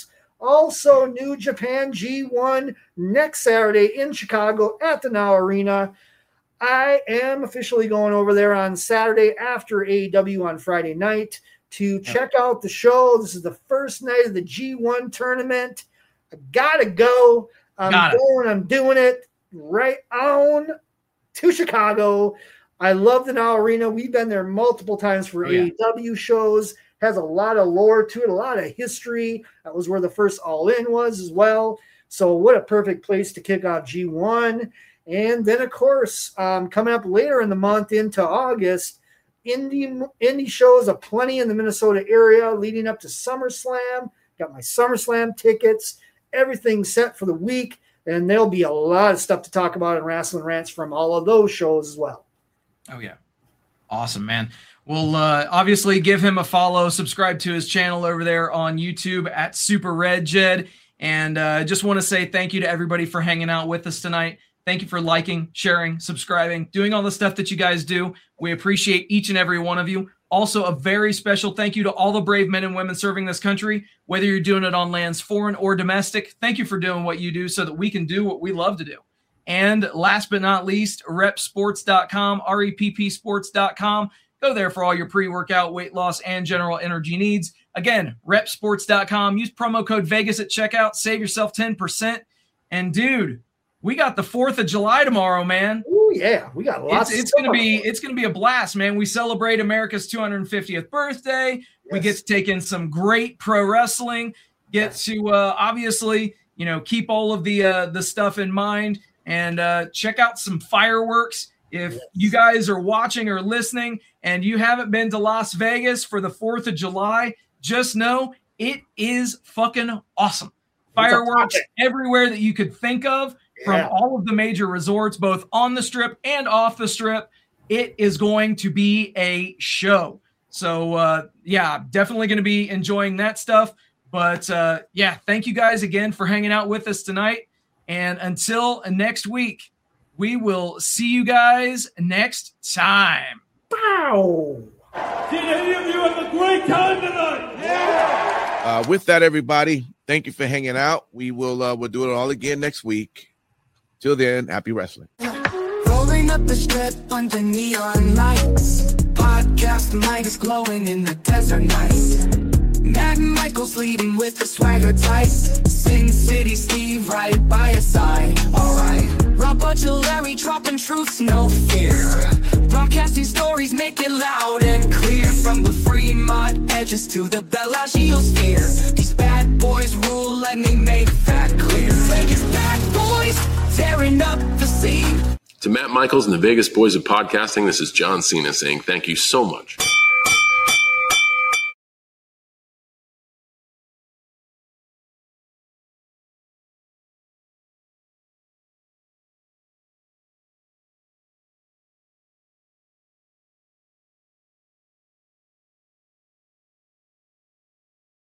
Also, New Japan G one next Saturday in Chicago at the Now Arena. I am officially going over there on Saturday after A E W on Friday night to check out the show. This is the first night of the G one tournament. I gotta go. I'm Got going. I'm doing it right on to Chicago. I love the Now Arena. We've been there multiple times for Oh, yeah. A E W shows. Has a lot of lore to it, a lot of history. That was where the first All In was as well. So what a perfect place to kick off G one. And then, of course, um, coming up later in the month into August, indie indie shows aplenty in the Minnesota area leading up to SummerSlam. Got my SummerSlam tickets, everything set for the week, and there'll be a lot of stuff to talk about in Wrestling Rants from all of those shows as well. Oh, yeah. Awesome, man. We'll uh, obviously give him a follow, subscribe to his channel over there on YouTube at Super Red Jed. And I uh, just want to say thank you to everybody for hanging out with us tonight. Thank you for liking, sharing, subscribing, doing all the stuff that you guys do. We appreciate each and every one of you. Also, a very special thank you to all the brave men and women serving this country, whether you're doing it on lands foreign or domestic. Thank you for doing what you do so that we can do what we love to do. And last but not least, rep sports dot com, R E P P sports dot com. Go there for all your pre-workout, weight loss, and general energy needs. Again, rep sports dot com. Use promo code Vegas at checkout. Save yourself ten percent. And, dude, we got the fourth of July tomorrow, man. Oh yeah, we got lots. It's, it's gonna be it's gonna be a blast, man. We celebrate America's two hundred fiftieth birthday. Yes. We get to take in some great pro wrestling. Get yes. to uh, obviously, you know, keep all of the uh, the stuff in mind and uh, check out some fireworks. If yes. you guys are watching or listening and you haven't been to Las Vegas for the fourth of July, just know it is fucking awesome. Fireworks everywhere that you could think of. From yeah. all of the major resorts, both on the strip and off the strip. It is going to be a show. So, uh, yeah, definitely going to be enjoying that stuff. But, uh, yeah, thank you guys again for hanging out with us tonight. And until next week, we will see you guys next time. Wow. Did any of you have a great time tonight? Yeah. Uh, with that, everybody, thank you for hanging out. We will uh, we'll do it all again next week. Till then, happy wrestling. Rolling up the strip under neon lights. Podcast light is glowing in the desert night. Matt Michaels leading with the swagger tight. Sin City Steve right by your side. Alright. Rob Butcher Larry dropping truths, no fear. Broadcasting stories, make it loud and clear. From the Fremont edges to the Bellagio sphere. These bad boys rule, let me make that clear. Vegas bad boys, tearing up the scene. To Matt Michaels and the Vegas Boys of Podcasting, this is John Cena saying thank you so much.